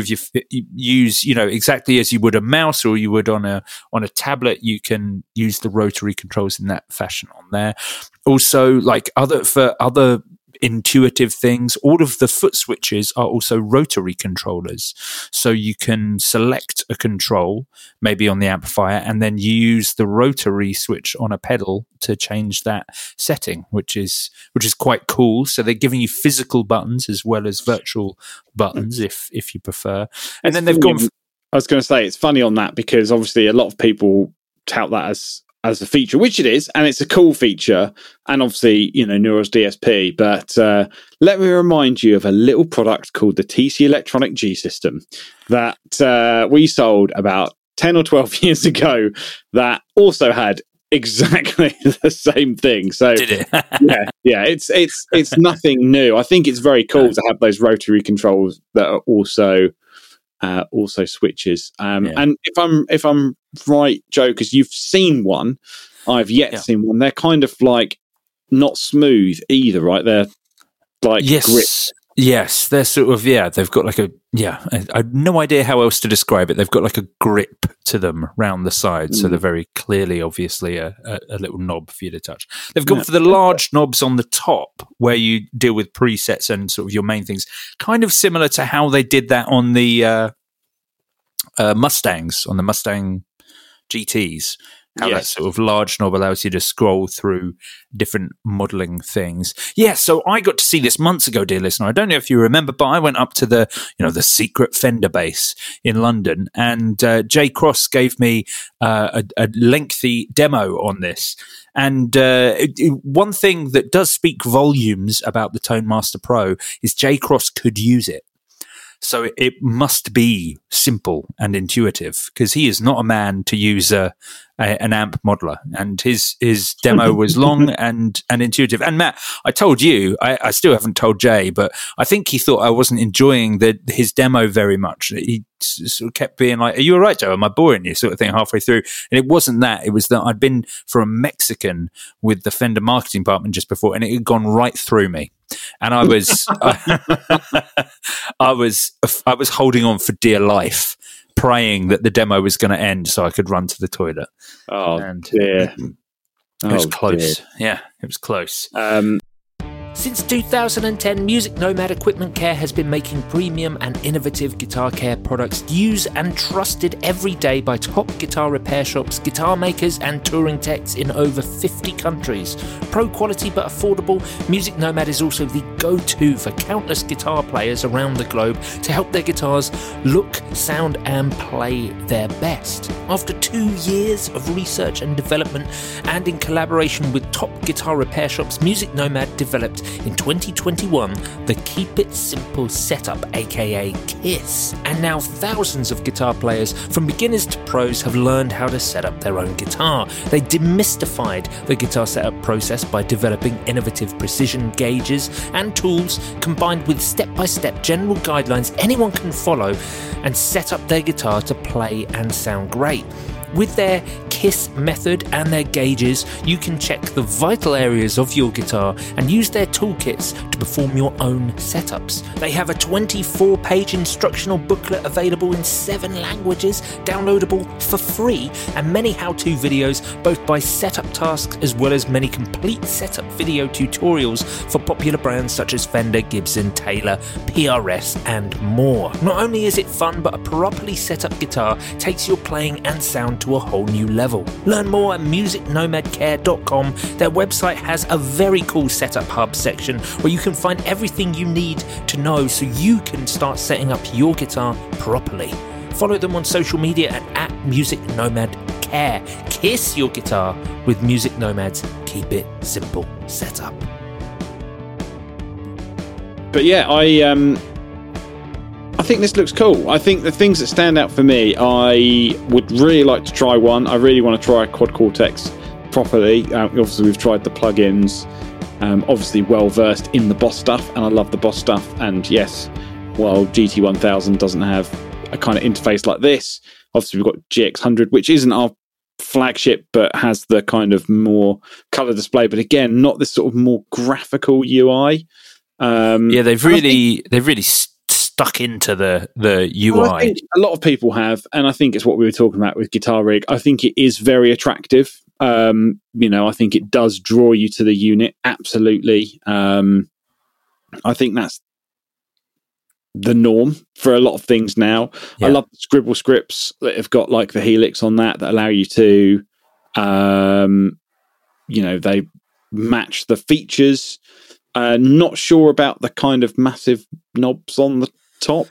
use exactly as you would a mouse or you would on a tablet. You can use the rotary controls in that fashion on there. Also, like other intuitive things, all of the foot switches are also rotary controllers, so you can select a control maybe on the amplifier and then use the rotary switch on a pedal to change that setting, which is quite cool. So they're giving you physical buttons as well as virtual buttons if you prefer. And then they've gone I was going to say, it's funny on that because obviously a lot of people tout that as a feature, which it is, and it's a cool feature, and obviously, Neural's DSP, but let me remind you of a little product called the TC Electronic G System that we sold about 10 or 12 years ago that also had exactly the same thing. So did it? yeah, it's nothing new. I think it's very cool to have those rotary controls that are also switches. And if I'm right, Joe, because you've seen one, I've yet seen one. They're kind of like not smooth either, right? They're like grip. Yes, they're sort of they've got like I have no idea how else to describe it. They've got like a grip to them round the side, so they're very clearly, obviously, a little knob for you to touch. They've gone for the large knobs on the top where you deal with presets and sort of your main things, kind of similar to how they did that on the Mustangs, on the Mustang GTs. How that sort of large knob allows you to scroll through different modelling things. Yeah, so I got to see this months ago, dear listener. I don't know if you remember, but I went up to the secret Fender base in London, and Jay Cross gave me a lengthy demo on this. And one thing that does speak volumes about the Tone Master Pro is Jay Cross could use it. So it must be simple and intuitive, because he is not a man to use an amp modeler, and his demo was long and intuitive. And Matt, I told you, I still haven't told Jay, but I think he thought I wasn't enjoying his demo very much. He sort of kept being like, "Are you all right, Joe? Am I boring you?" sort of thing halfway through. And it wasn't that. It was that I'd been for a Mexican with the Fender marketing department just before, and it had gone right through me. And I was I was holding on for dear life, praying that the demo was going to end so I could run to the toilet. Oh, dear. It was close. Dear. Yeah, it was close. Since 2010, Music Nomad Equipment Care has been making premium and innovative guitar care products used and trusted every day by top guitar repair shops, guitar makers and touring techs in over 50 countries. Pro quality but affordable, Music Nomad is also the go-to for countless guitar players around the globe to help their guitars look, sound and play their best. After 2 years of research and development, and in collaboration with top guitar repair shops, Music Nomad developed in 2021 the Keep It Simple setup, aka KISS. And now thousands of guitar players, from beginners to pros, have learned how to set up their own guitar. They demystified the guitar setup process by developing innovative precision gauges and tools, combined with step-by-step general guidelines anyone can follow and set up their guitar to play and sound great. With their KISS method and their gauges, you can check the vital areas of your guitar and use their toolkits to perform your own setups. They have a 24-page instructional booklet available in 7 languages, downloadable for free, and many how-to videos, both by setup tasks as well as many complete setup video tutorials for popular brands such as Fender, Gibson, Taylor, PRS, and more. Not only is it fun, but a properly set up guitar takes your playing and sound to a whole new level. Learn more at musicnomadcare.com. Their website has a very cool setup hub section where you can find everything you need to know so you can start setting up your guitar properly. Follow them on social media at musicnomadcare. Kiss your guitar with Music Nomads. Keep it simple setup. But yeah, I think this looks cool. I think the things that stand out for me, I would really like to try one. I really want to try Quad Cortex properly. Obviously, we've tried the plugins. Obviously, well versed in the Boss stuff, and I love the Boss stuff. And yes, while GT1000 doesn't have a kind of interface like this, obviously we've got GX100, which isn't our flagship, but has the kind of more color display. But again, not this sort of more graphical UI. They've really stuck into the UI. Well, I think a lot of people have, and I think it's what we were talking about with Guitar Rig. I think it is very attractive. I think it does draw you to the unit. Absolutely. I think that's the norm for a lot of things now. Yeah. I love the Scribble scripts that have got like the Helix on that allow you to, they match the features. Not sure about the kind of massive knobs on the top.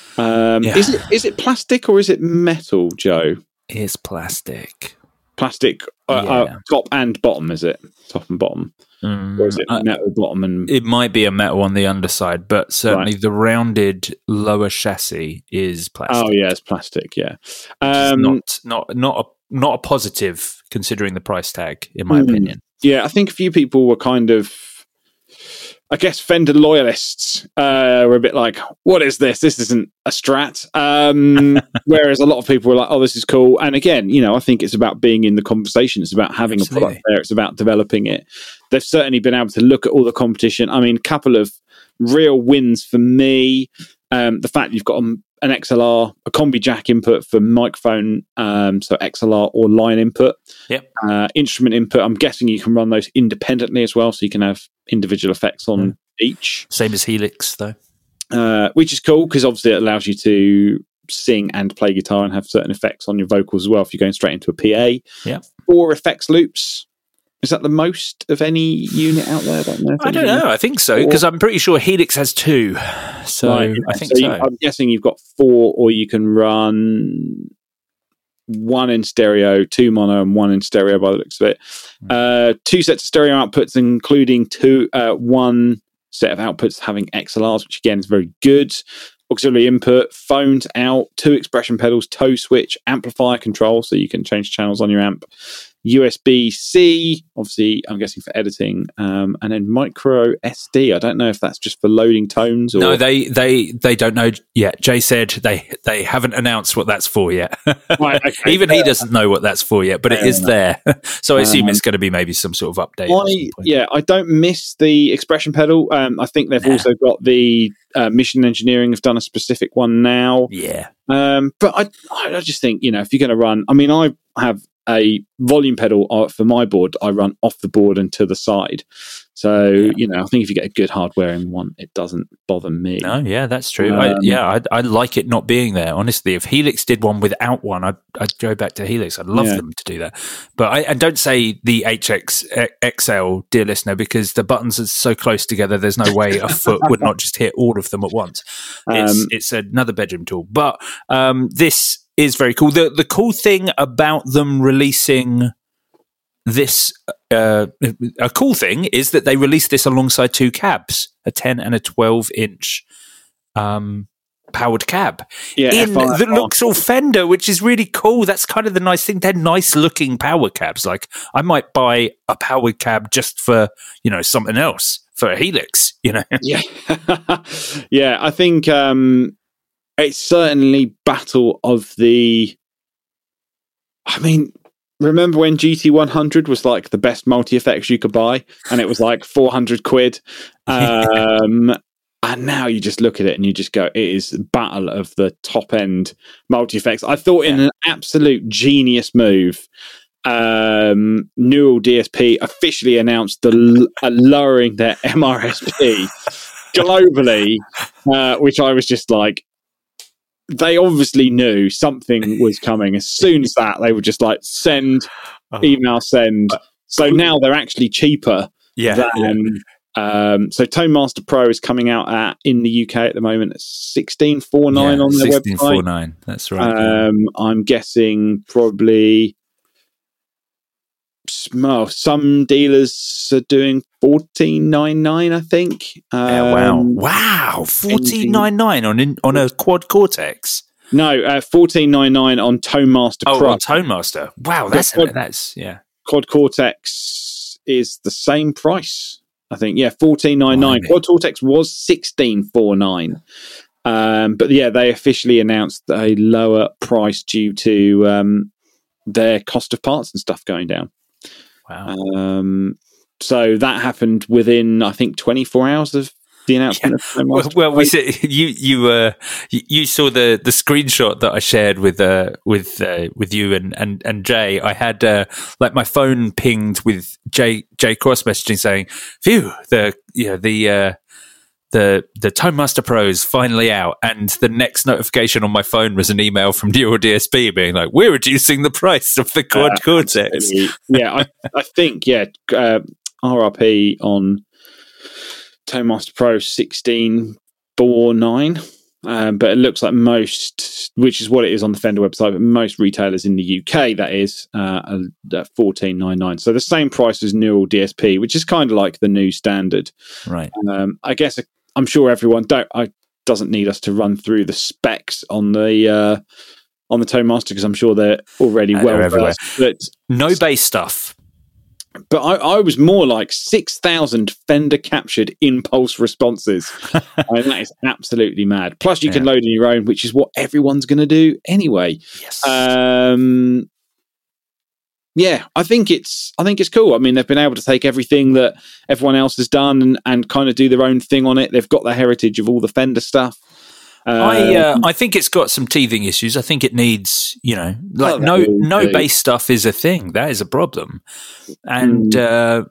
Is it plastic or is it metal, Joe? It's plastic. Plastic, top and bottom, is it? Top and bottom. Or is it metal bottom? And it might be a metal on the underside, but certainly the rounded lower chassis is plastic. Oh yeah, it's plastic. Yeah, not a positive considering the price tag, in my opinion. Yeah, I think a few people were kind of, I guess, Fender loyalists were a bit like, what is this? This isn't a Strat. Whereas a lot of people were like, oh, this is cool. And again, I think it's about being in the conversation. It's about having a product there. It's about developing it. They've certainly been able to look at all the competition. I mean, a couple of real wins for me. The fact you've got an XLR, a combi jack input for microphone, so XLR or line input. Yep. Instrument input. I'm guessing you can run those independently as well, so you can have individual effects on each. Same as Helix, though. Which is cool because obviously it allows you to sing and play guitar and have certain effects on your vocals as well if you're going straight into a PA. Yeah. 4 effects loops. Is that the most of any unit out there? I don't know. I think so, because I'm pretty sure Helix has 2. So right, I think so. I'm guessing you've got 4, or you can run 1 in stereo, 2 mono, and 1 in stereo by the looks of it. 2 sets of stereo outputs, including 1 set of outputs having XLRs, which again is very good. Auxiliary input, phones out, 2 expression pedals, toe switch, amplifier control, so you can change channels on your amp. USB-C, obviously, I'm guessing for editing, and then micro SD. I don't know if that's just for loading tones. Or... No, they don't know yet. Jay said they haven't announced what that's for yet. Right, okay. Even he doesn't know what that's for yet, but it is there. So I assume it's going to be maybe some sort of update. I don't miss the expression pedal. I think they've also got the Mission Engineering have done a specific one now. Yeah. But I just think, if you're going to run, I mean, I have a volume pedal for my board. I run off the board and to the side. So, I think if you get a good hardware in one, it doesn't bother me. No, yeah, that's true. I like it not being there. Honestly, if Helix did one without one, I'd go back to Helix. I'd love them to do that. But and don't say the HX XL, dear listener, because the buttons are so close together, there's no way a foot would not just hit all of them at once. It's another bedroom tool. But this is very cool. The cool thing about them releasing this, a cool thing is that they released this alongside 2 cabs, a 10 and a 12-inch powered cab. Yeah, that looks all Fender, which is really cool. That's kind of the nice thing. They're nice-looking power cabs. Like, I might buy a powered cab just for, something else, for a Helix, Yeah. Yeah, I think... it's certainly battle of the... I mean, remember when GT100 was like the best multi-effects you could buy, and it was like 400 quid. And now you just look at it and you just go, it is battle of the top end multi-effects. I thought in an absolute genius move, Neural DSP officially announced lowering their MRSP globally, which I was just like, they obviously knew something was coming. As soon as that, they were just like, email send. So now they're actually cheaper than... so ToneMaster Pro is coming out in the UK at the moment at $16.49 on their website. $16.49, that's right. I'm guessing probably some dealers are doing $14.99, I think. Wow, $14.99 on a Quad Cortex. No, $14.99 on ToneMaster Pro. Oh, on ToneMaster. Wow, that's Quad Cortex is the same price. I think, $14.99. Quad Cortex was $16.49. But yeah, they officially announced a lower price due to their cost of parts and stuff going down. Wow. So that happened within, I think, 24 hours of the announcement. Well, we said you saw the screenshot that I shared with you and Jay. I had like my phone pinged with Jay cross messaging saying, "Phew, the ToneMaster Pro is finally out," and the next notification on my phone was an email from Neural DSP being like, "We're reducing the price of the Quad Cortex." Yeah, I think RRP on ToneMaster Pro 16.49, but it looks like most, which is what it is on the Fender website, but most retailers in the UK, that is, are $14.99. So the same price as Neural DSP, which is kind of like the new standard. Right. I guess I'm sure everyone doesn't need us to run through the specs on the ToneMaster, because I'm sure they're already well. But no bass stuff. But I was more like 6,000 Fender captured impulse responses. I mean, that is absolutely mad. Plus, you can load in your own, which is what everyone's going to do anyway. Yes. I think it's cool. I mean, they've been able to take everything that everyone else has done and kind of do their own thing on it. They've got the heritage of all the Fender stuff. I think it's got some teething issues. I think it needs, no bass stuff is a thing. That is a problem. And I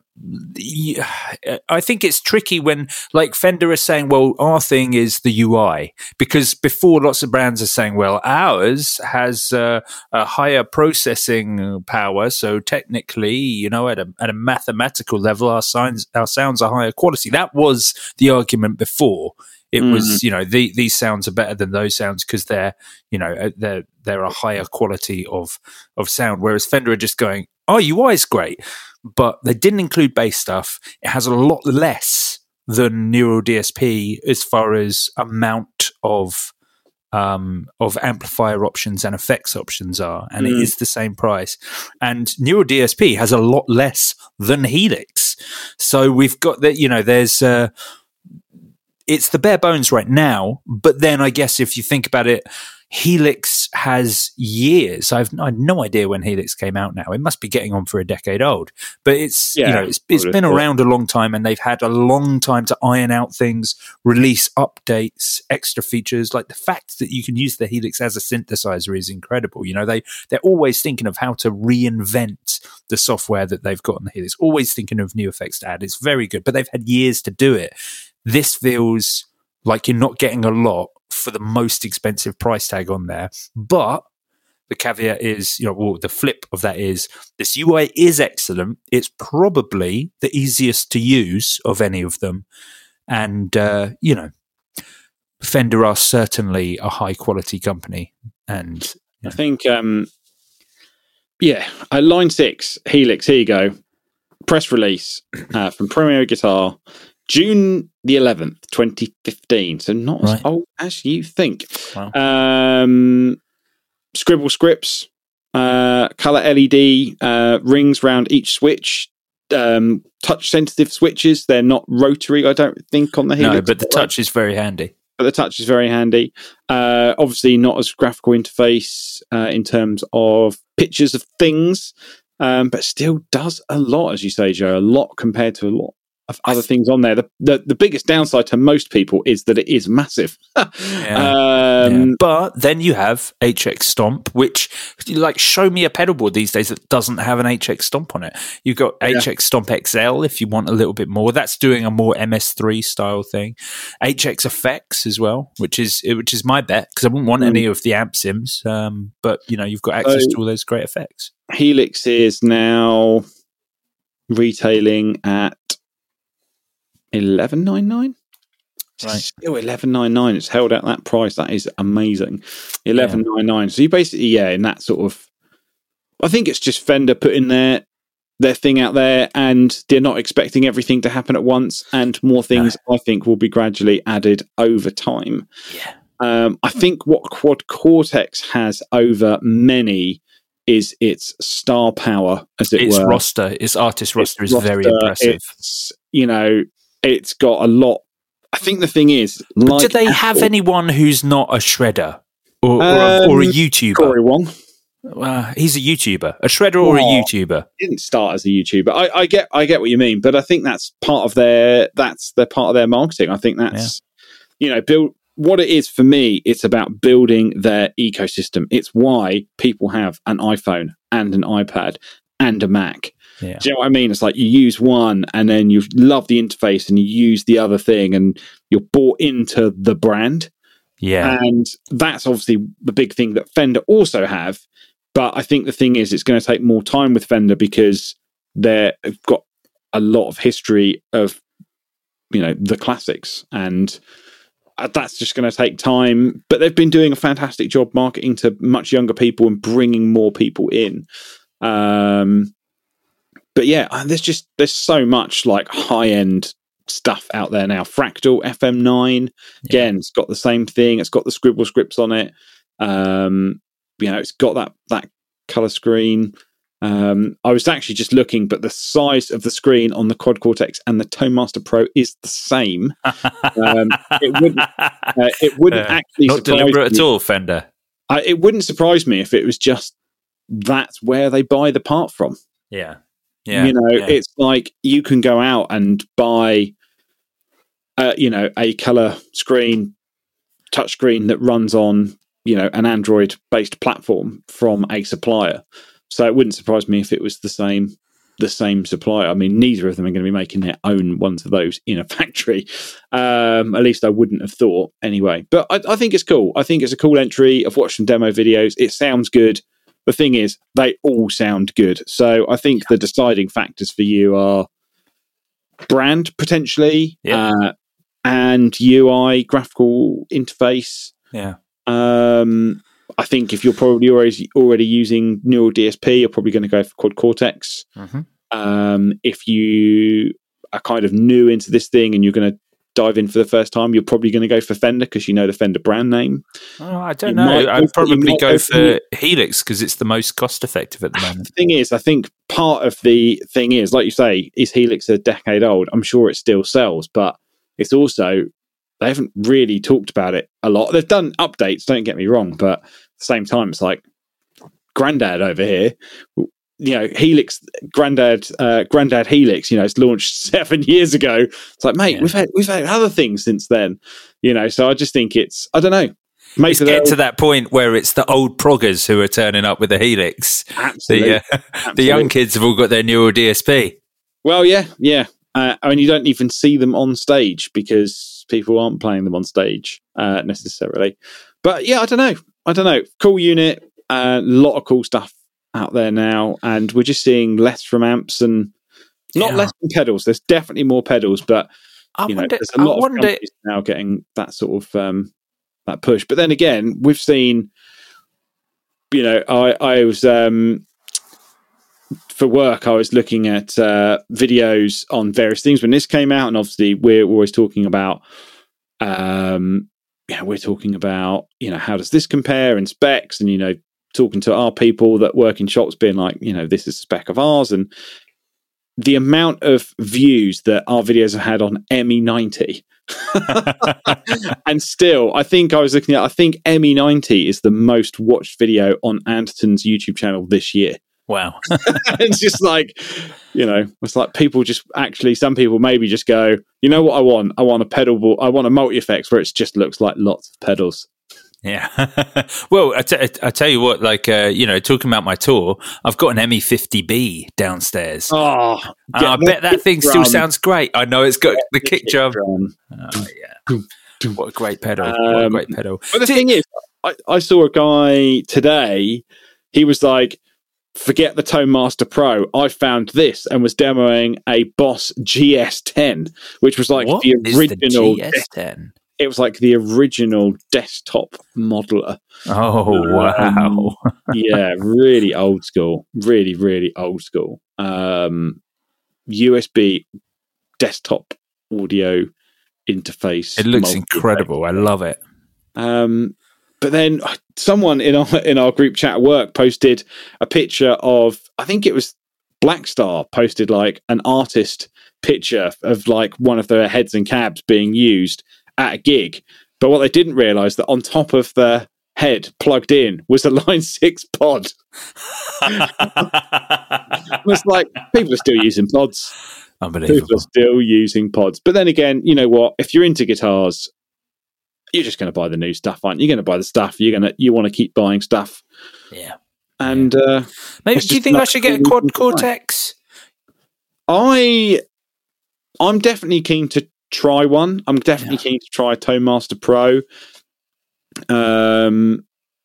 think it's tricky when, like, Fender is saying, well, our thing is the UI. Because before, lots of brands are saying, well, ours has a higher processing power. So technically, at a mathematical level, our sounds are higher quality. That was the argument before. It was, these sounds are better than those sounds because they're a higher quality of sound. Whereas Fender are just going, oh, UI is great, but they didn't include bass stuff. It has a lot less than Neural DSP as far as amount of amplifier options and effects options are, and it is the same price. And Neural DSP has a lot less than Helix. So we've got that. There's. It's the bare bones right now, but then I guess if you think about it, Helix has years. I have no idea when Helix came out now. It must be getting on for a decade old, but it's been around a long time, and they've had a long time to iron out things, release updates, extra features. Like the fact that you can use the Helix as a synthesizer is incredible. They're always thinking of how to reinvent the software that they've got on the Helix, always thinking of new effects to add. It's very good, but they've had years to do it. This feels like you're not getting a lot for the most expensive price tag on there. But the caveat is, the flip of that is this UI is excellent. It's probably the easiest to use of any of them. And, Fender are certainly a high quality company. And I think, Line 6, Helix, here you go. Press release from Premier Guitar. June the 11th, 2015. So not as old as you think. Wow. Scribble scripts, color LED rings around each switch, touch sensitive switches. They're not rotary, I don't think, on the Helix. No, but the touch is very handy. but the touch is very handy. Obviously, not as graphical interface in terms of pictures of things, but still does a lot, as you say, Joe. A lot compared to a lot of other things on there. The biggest downside to most people is that it is massive. But then you have HX Stomp, which, like, show me a pedal board these days that doesn't have an HX Stomp on it. You've got HX Stomp XL if you want a little bit more. That's doing a more MS3 style thing. HX Effects as well, which is my bet, because I wouldn't want any of the amp sims. But you've got access to all those great effects. Helix is now retailing at $11.99. Right. Still $11.99. It's held at that price. That is amazing. $11.99. So you basically, in that sort of, I think it's just Fender putting their thing out there, and they're not expecting everything to happen at once, and more things I think will be gradually added over time. I think what Quad Cortex has over many is its star power, as it were. Its roster, its artist roster is very impressive. It's got a lot. I think the thing is, do they have anyone who's not a shredder or a YouTuber? Corey Wong. He's a YouTuber, a shredder or a YouTuber. He didn't start as a YouTuber. I get what you mean, but I think that's part of their part of their marketing. I think that's build what it is for me. It's about building their ecosystem. It's why people have an iPhone and an iPad and a Mac. Yeah. Do you know what I mean? It's like you use one and then you love the interface and you use the other thing and you're bought into the brand. Yeah. And that's obviously the big thing that Fender also have. But I think the thing is, it's going to take more time with Fender because they've got a lot of history of, the classics. And that's just going to take time. But they've been doing a fantastic job marketing to much younger people and bringing more people in. But there's so much like high end stuff out there now. Fractal FM9, again, it's got the same thing. It's got the scribble scripts on it. It's got that color screen. I was actually just looking, but the size of the screen on the Quad Cortex and the ToneMaster Pro is the same. It wouldn't actually not deliberate at all, Fender. It wouldn't surprise me if it was just that's where they buy the part from. Yeah. It's like you can go out and buy, a color screen, touch screen that runs on, an Android-based platform from a supplier. So it wouldn't surprise me if it was the same supplier. I mean, neither of them are going to be making their own ones of those in a factory. At least I wouldn't have thought anyway. But I think it's cool. I think it's a cool entry. I've watched some demo videos. It sounds good. The thing is, they all sound good. So I think the deciding factors for you are brand, potentially, and UI, graphical interface. Yeah. I think if you're probably already using Neural DSP, you're probably going to go for Quad Cortex. Mm-hmm. If you are kind of new into this thing and you're going to dive in for the first time, you're probably going to go for Fender because you know the Fender brand name. Oh, I don't know. I'd probably go for Helix because it's the most cost effective at the moment. The thing is, I think part of the thing is, like you say, is Helix a decade old? I'm sure it still sells, but it's also, they haven't really talked about it a lot. They've done updates, don't get me wrong, but at the same time, it's like Grandad over here. Helix, Grandad Helix, it's launched 7 years ago. It's like, mate, we've had other things since then, so I just think I don't know. It's getting to that point where it's the old proggers who are turning up with the Helix. Absolutely. The young kids have all got their Neural DSP. Well, yeah. You don't even see them on stage because people aren't playing them on stage necessarily. But yeah, I don't know. Cool unit, a lot of cool stuff out there now, and we're just seeing less from amps and not less from pedals. There's definitely more pedals, but there's a lot of companies now getting that sort of that push. But then again, we've seen, I was for work, I was looking at videos on various things when this came out, and obviously we're always talking about how does this compare in specs, and talking to our people that work in shops being like, this is a spec of ours, and the amount of views that our videos have had on ME90 And still, I think ME90 is the most watched video on Anderton's YouTube channel this year. Wow. It's just like, it's like people just actually, some people maybe just go, you know what I want? I want a pedal board. I want a multi-effects where it just looks like lots of pedals. Yeah. Well, I tell you what, like, talking about my tour, I've got an ME50B downstairs. Oh, I bet that thing still sounds great. I know it's got the kick drum. Oh, yeah. What a great pedal. But the thing is, I saw a guy today, he was like, forget the Tone Master Pro. I found this and was demoing a Boss GS10, which was like the original GS10. It was like the original desktop modeler. Oh, wow. Yeah, really old school. Really, really old school. USB desktop audio interface. It looks incredible. I love it. But then someone in our group chat at work posted a picture of, I think it was Blackstar posted like an artist picture of like one of their heads and cabs being used at a gig. But what they didn't realise that on top of the head plugged in was a Line 6 pod. It was like, people are still using pods. Unbelievable. People are still using pods. But then again, you know what? If you're into guitars, you're just going to buy the new stuff, aren't you? You're going to buy the stuff. You want to keep buying stuff. Yeah. And maybe do you think I should get a Quad Cortex? I'm definitely keen to try one. I'm definitely keen to try a Tone Master Pro. I'm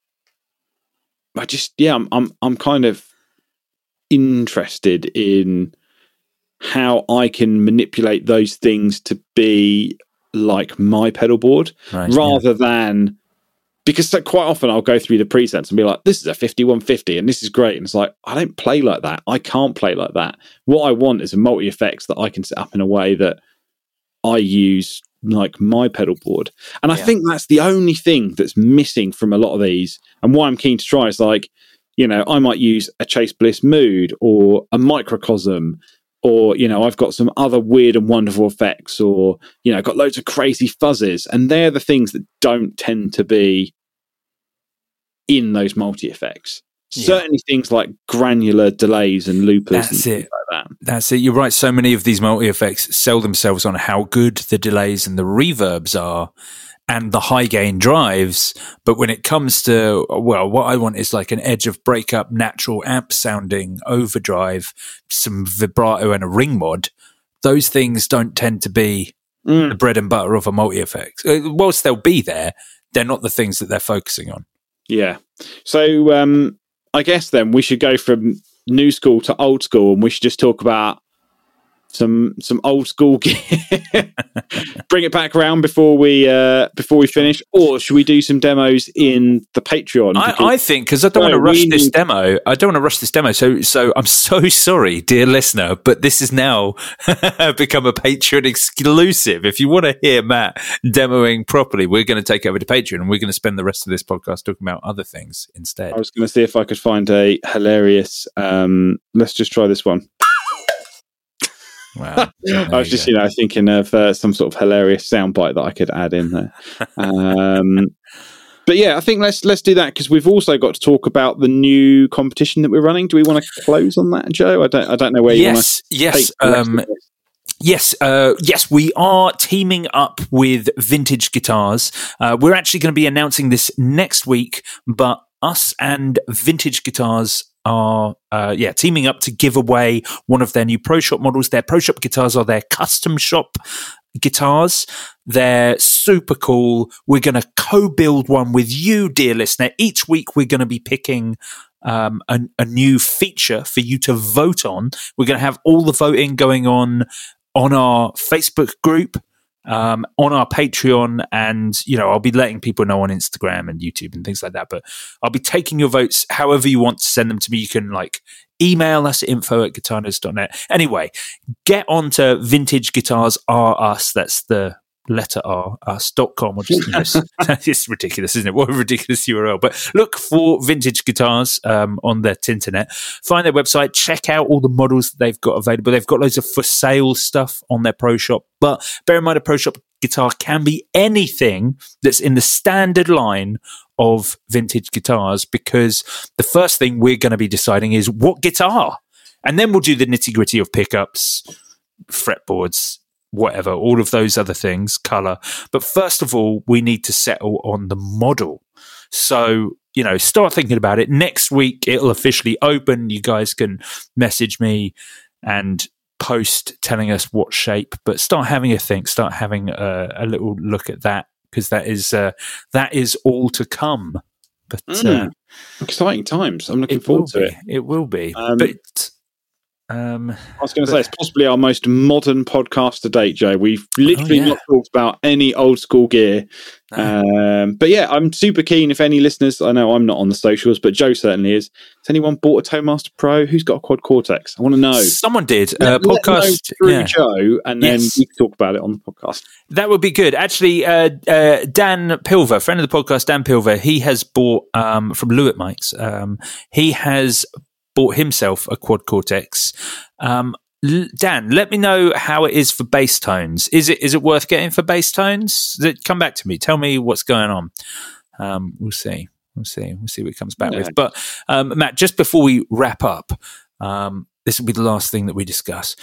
kind of interested in how I can manipulate those things to be like my pedal board, rather than, because so quite often I'll go through the presets and be like, this is a 5150 and this is great, and it's like, I don't play like that. I can't play like that. What I want is a multi effects that I can set up in a way that I use like my pedal board. And I think that's the only thing that's missing from a lot of these, and why I'm keen to try is like, I might use a Chase Bliss Mood or a Microcosm, or, I've got some other weird and wonderful effects, or, I've got loads of crazy fuzzes. And they're the things that don't tend to be in those multi-effects. Yeah. Certainly things like granular delays and loopers. That's and it. Like that. That's it. You're right. So many of these multi-effects sell themselves on how good the delays and the reverbs are and the high gain drives. But when it comes to, what I want is like an edge of breakup, natural amp sounding overdrive, some vibrato and a ring mod. Those things don't tend to be the bread and butter of a multi-effect. Whilst they'll be there, they're not the things that they're focusing on. Yeah. So I guess then we should go from new school to old school, and we should just talk about some old school gear. Bring it back around before we finish, or should we do some demos in the Patreon? I think, because I don't want to rush this demo. So I'm so sorry, dear listener, but this is now become a Patreon exclusive. If you want to hear Matt demoing properly, we're going to take over to Patreon, and we're going to spend the rest of this podcast talking about other things instead. I was going to see if I could find a hilarious. Let's just try this one. Wow. I was just, thinking of some sort of hilarious soundbite that I could add in there. But yeah, I think let's do that, because we've also got to talk about the new competition that we're running. Do we want to close on that, Joe? I don't know where you want to. Yes, we are teaming up with Vintage Guitars. We're actually going to be announcing this next week, but us and Vintage Guitars are teaming up to give away one of their new Pro Shop models. Their Pro Shop guitars are their custom shop guitars. They're super cool. We're going to co-build one with you, dear listener. Each week we're going to be picking a new feature for you to vote on. We're going to have all the voting going on our Facebook group, on our Patreon, and I'll be letting people know on Instagram and YouTube and things like that. But I'll be taking your votes however you want to send them to me. You can email us at info@guitarnerds.net. Anyway, get on to Vintage Guitars R Us. That's the letter R us.com. Or just, it's ridiculous, isn't it? What a ridiculous URL. But look for Vintage Guitars on their Tinternet. Find their website, check out all the models that they've got available. They've got loads of for sale stuff on their Pro Shop, but bear in mind a Pro Shop guitar can be anything that's in the standard line of vintage guitars, because the first thing we're going to be deciding is what guitar. And then we'll do the nitty-gritty of pickups, fretboards, whatever, all of those other things, color. But first of all, we need to settle on the model. So, start thinking about it. Next week, it'll officially open. You guys can message me and post telling us what shape, but start having a think, start having a little look at that, because that is all to come. But exciting times. I'm looking forward to it. It will be. I was going to say, it's possibly our most modern podcast to date, Joe. We've literally not talked about any old school gear. But yeah, I'm super keen. If any listeners, I know I'm not on the socials, but Joe certainly is. Has anyone bought a Toadmaster Pro? Who's got a Quad Cortex? I want to know. Someone did. Podcast through Joe, and then we can talk about it on the podcast. That would be good. Actually, Dan Pilver, friend of the podcast, Dan Pilver, he has bought from Lewitt Mics. He has bought himself a Quad Cortex. Dan, let me know how it is for bass tones. Is it worth getting for bass tones? Come back to me. Tell me what's going on. We'll see. We'll see what it comes back with. But Matt, just before we wrap up, this will be the last thing that we discuss.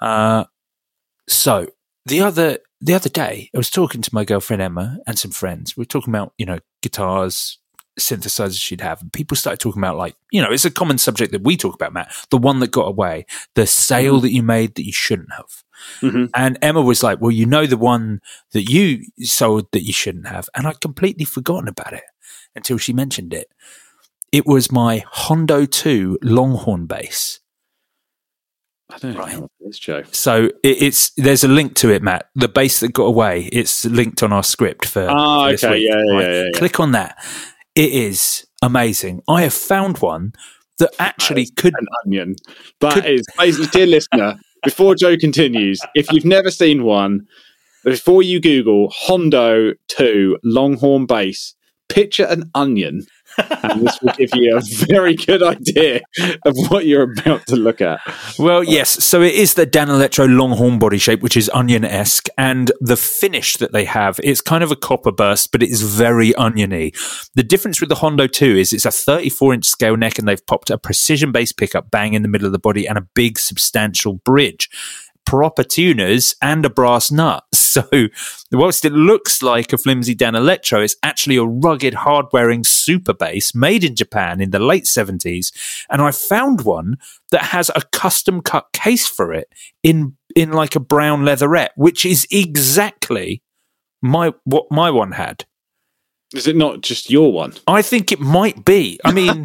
So the other day, I was talking to my girlfriend Emma and some friends. We were talking about guitars, synthesizers she'd have, and people started talking about, it's a common subject that we talk about, Matt, the one that got away, the sale that you made that you shouldn't have. And Emma was like, well, the one that you sold that you shouldn't have. And I'd completely forgotten about it until she mentioned it. It was my Hondo 2 Longhorn bass. I don't know what it is, Joe. So there's a link to it, Matt. The bass that got away, it's linked on our script for this week. Yeah. Click on that. It is amazing. I have found one that actually could... An onion. Is basically, dear listener, before Joe continues, if you've never seen one, before you Google Hondo 2 Longhorn bass, picture an onion, and this will give you a very good idea of what you're about to look at. Well, yes. So it is the Danelectro Longhorn body shape, which is onion-esque, and the finish that they have, it's kind of a copper burst, but it is very oniony. The difference with the Hondo 2 is it's a 34-inch scale neck, and they've popped a precision bass pickup bang in the middle of the body and a big substantial bridge. Proper tuners and a brass nut. So whilst it looks like a flimsy Danelectro, it's actually a rugged, hard-wearing super bass made in Japan in the late 70s. And I found one that has a custom-cut case for it in like a brown leatherette, which is exactly what my one had. Is it not just your one? I think it might be. I mean,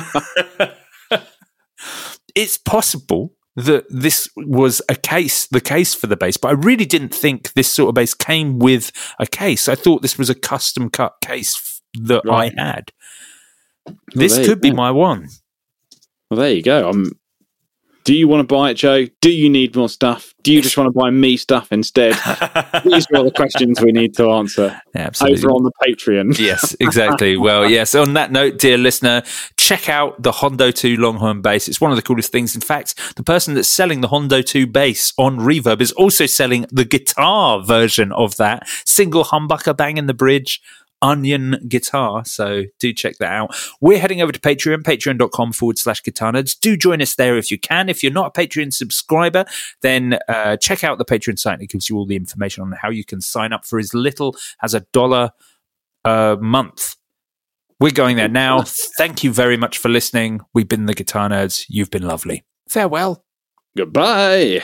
it's possible that this was the case for the bass, but I really didn't think this sort of bass came with a case. I thought this was a custom cut case that I had. This could be my one. Well, there you go. Do you want to buy it, Joe? Do you need more stuff? Do you just want to buy me stuff instead? These are all the questions we need to answer. Absolutely. Over on the Patreon. Yes, exactly. Well, yes. On that note, dear listener, check out the Hondo 2 Longhorn bass. It's one of the coolest things. In fact, the person that's selling the Hondo 2 bass on Reverb is also selling the guitar version of that. Single humbucker bang in the bridge. Onion guitar, so do check that out. We're heading over to Patreon, patreon.com/guitarnerds. Do join us there if you can. If you're not a Patreon subscriber, then check out the Patreon site. It gives you all the information on how you can sign up for as little as $1 a month. We're going there now. Thank you very much for listening. We've been the Guitar Nerds. You've been lovely. Farewell. Goodbye.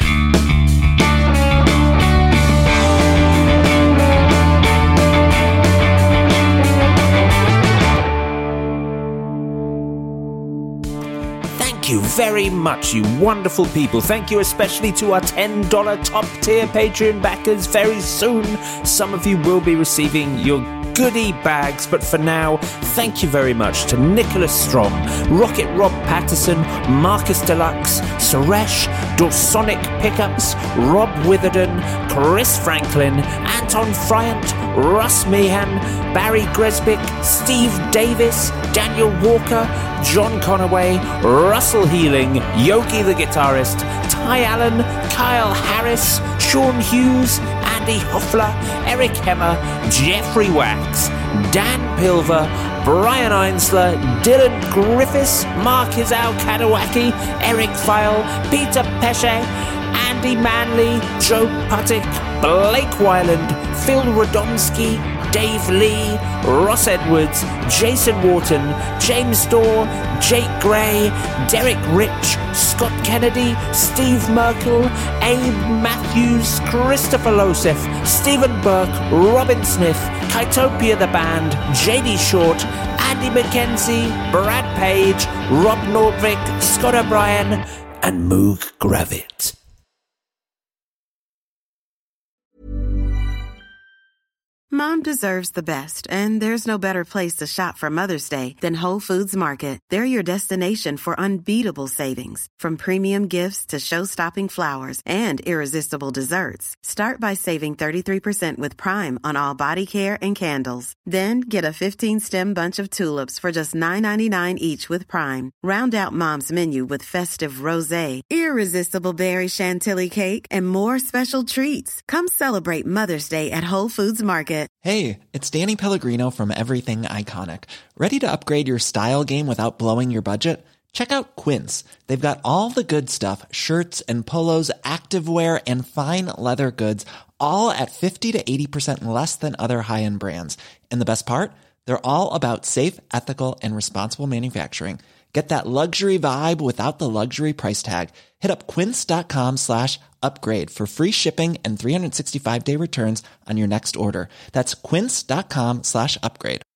Thank you very much, you wonderful people. Thank you especially to our $10 top tier Patreon backers. Very soon, some of you will be receiving your goodie bags, but for now, thank you very much to Nicholas Strong, Rocket Rob Patterson, Marcus Deluxe, Suresh, Dorsonic Pickups, Rob Witherden, Chris Franklin, Anton Friant, Russ Meehan, Barry Gresbick, Steve Davis, Daniel Walker, John Conaway, Russell Healing, Yogi the Guitarist, Ty Allen, Kyle Harris, Sean Hughes, Andy Hoffler, Eric Hemmer, Jeffrey Wax, Dan Pilver, Brian Einsler, Dylan Griffiths, Mark Izal-Kadawaki, Eric Feil, Peter Pesce, Andy Manley, Joe Puttick, Blake Wyland, Phil Radomski, Dave Lee, Ross Edwards, Jason Wharton, James Dorr, Jake Gray, Derek Rich, Scott Kennedy, Steve Merkel, Abe Matthews, Christopher Losef, Stephen Burke, Robin Smith, Kytopia the Band, JD Short, Andy McKenzie, Brad Page, Rob Nordvik, Scott O'Brien, and Moog Gravit. Mom deserves the best, and there's no better place to shop for Mother's Day than Whole Foods Market. They're your destination for unbeatable savings, from premium gifts to show-stopping flowers and irresistible desserts. Start by saving 33% with Prime on all body care and candles. Then get a 15-stem bunch of tulips for just $9.99 each with Prime. Round out Mom's menu with festive rosé, irresistible berry chantilly cake, and more special treats. Come celebrate Mother's Day at Whole Foods Market. Hey, it's Danny Pellegrino from Everything Iconic. Ready to upgrade your style game without blowing your budget? Check out Quince. They've got all the good stuff, shirts and polos, activewear, and fine leather goods, all at 50 to 80% less than other high-end brands. And the best part? They're all about safe, ethical, and responsible manufacturing. Get that luxury vibe without the luxury price tag. Hit up quince.com/upgrade for free shipping and 365-day returns on your next order. That's quince.com/upgrade.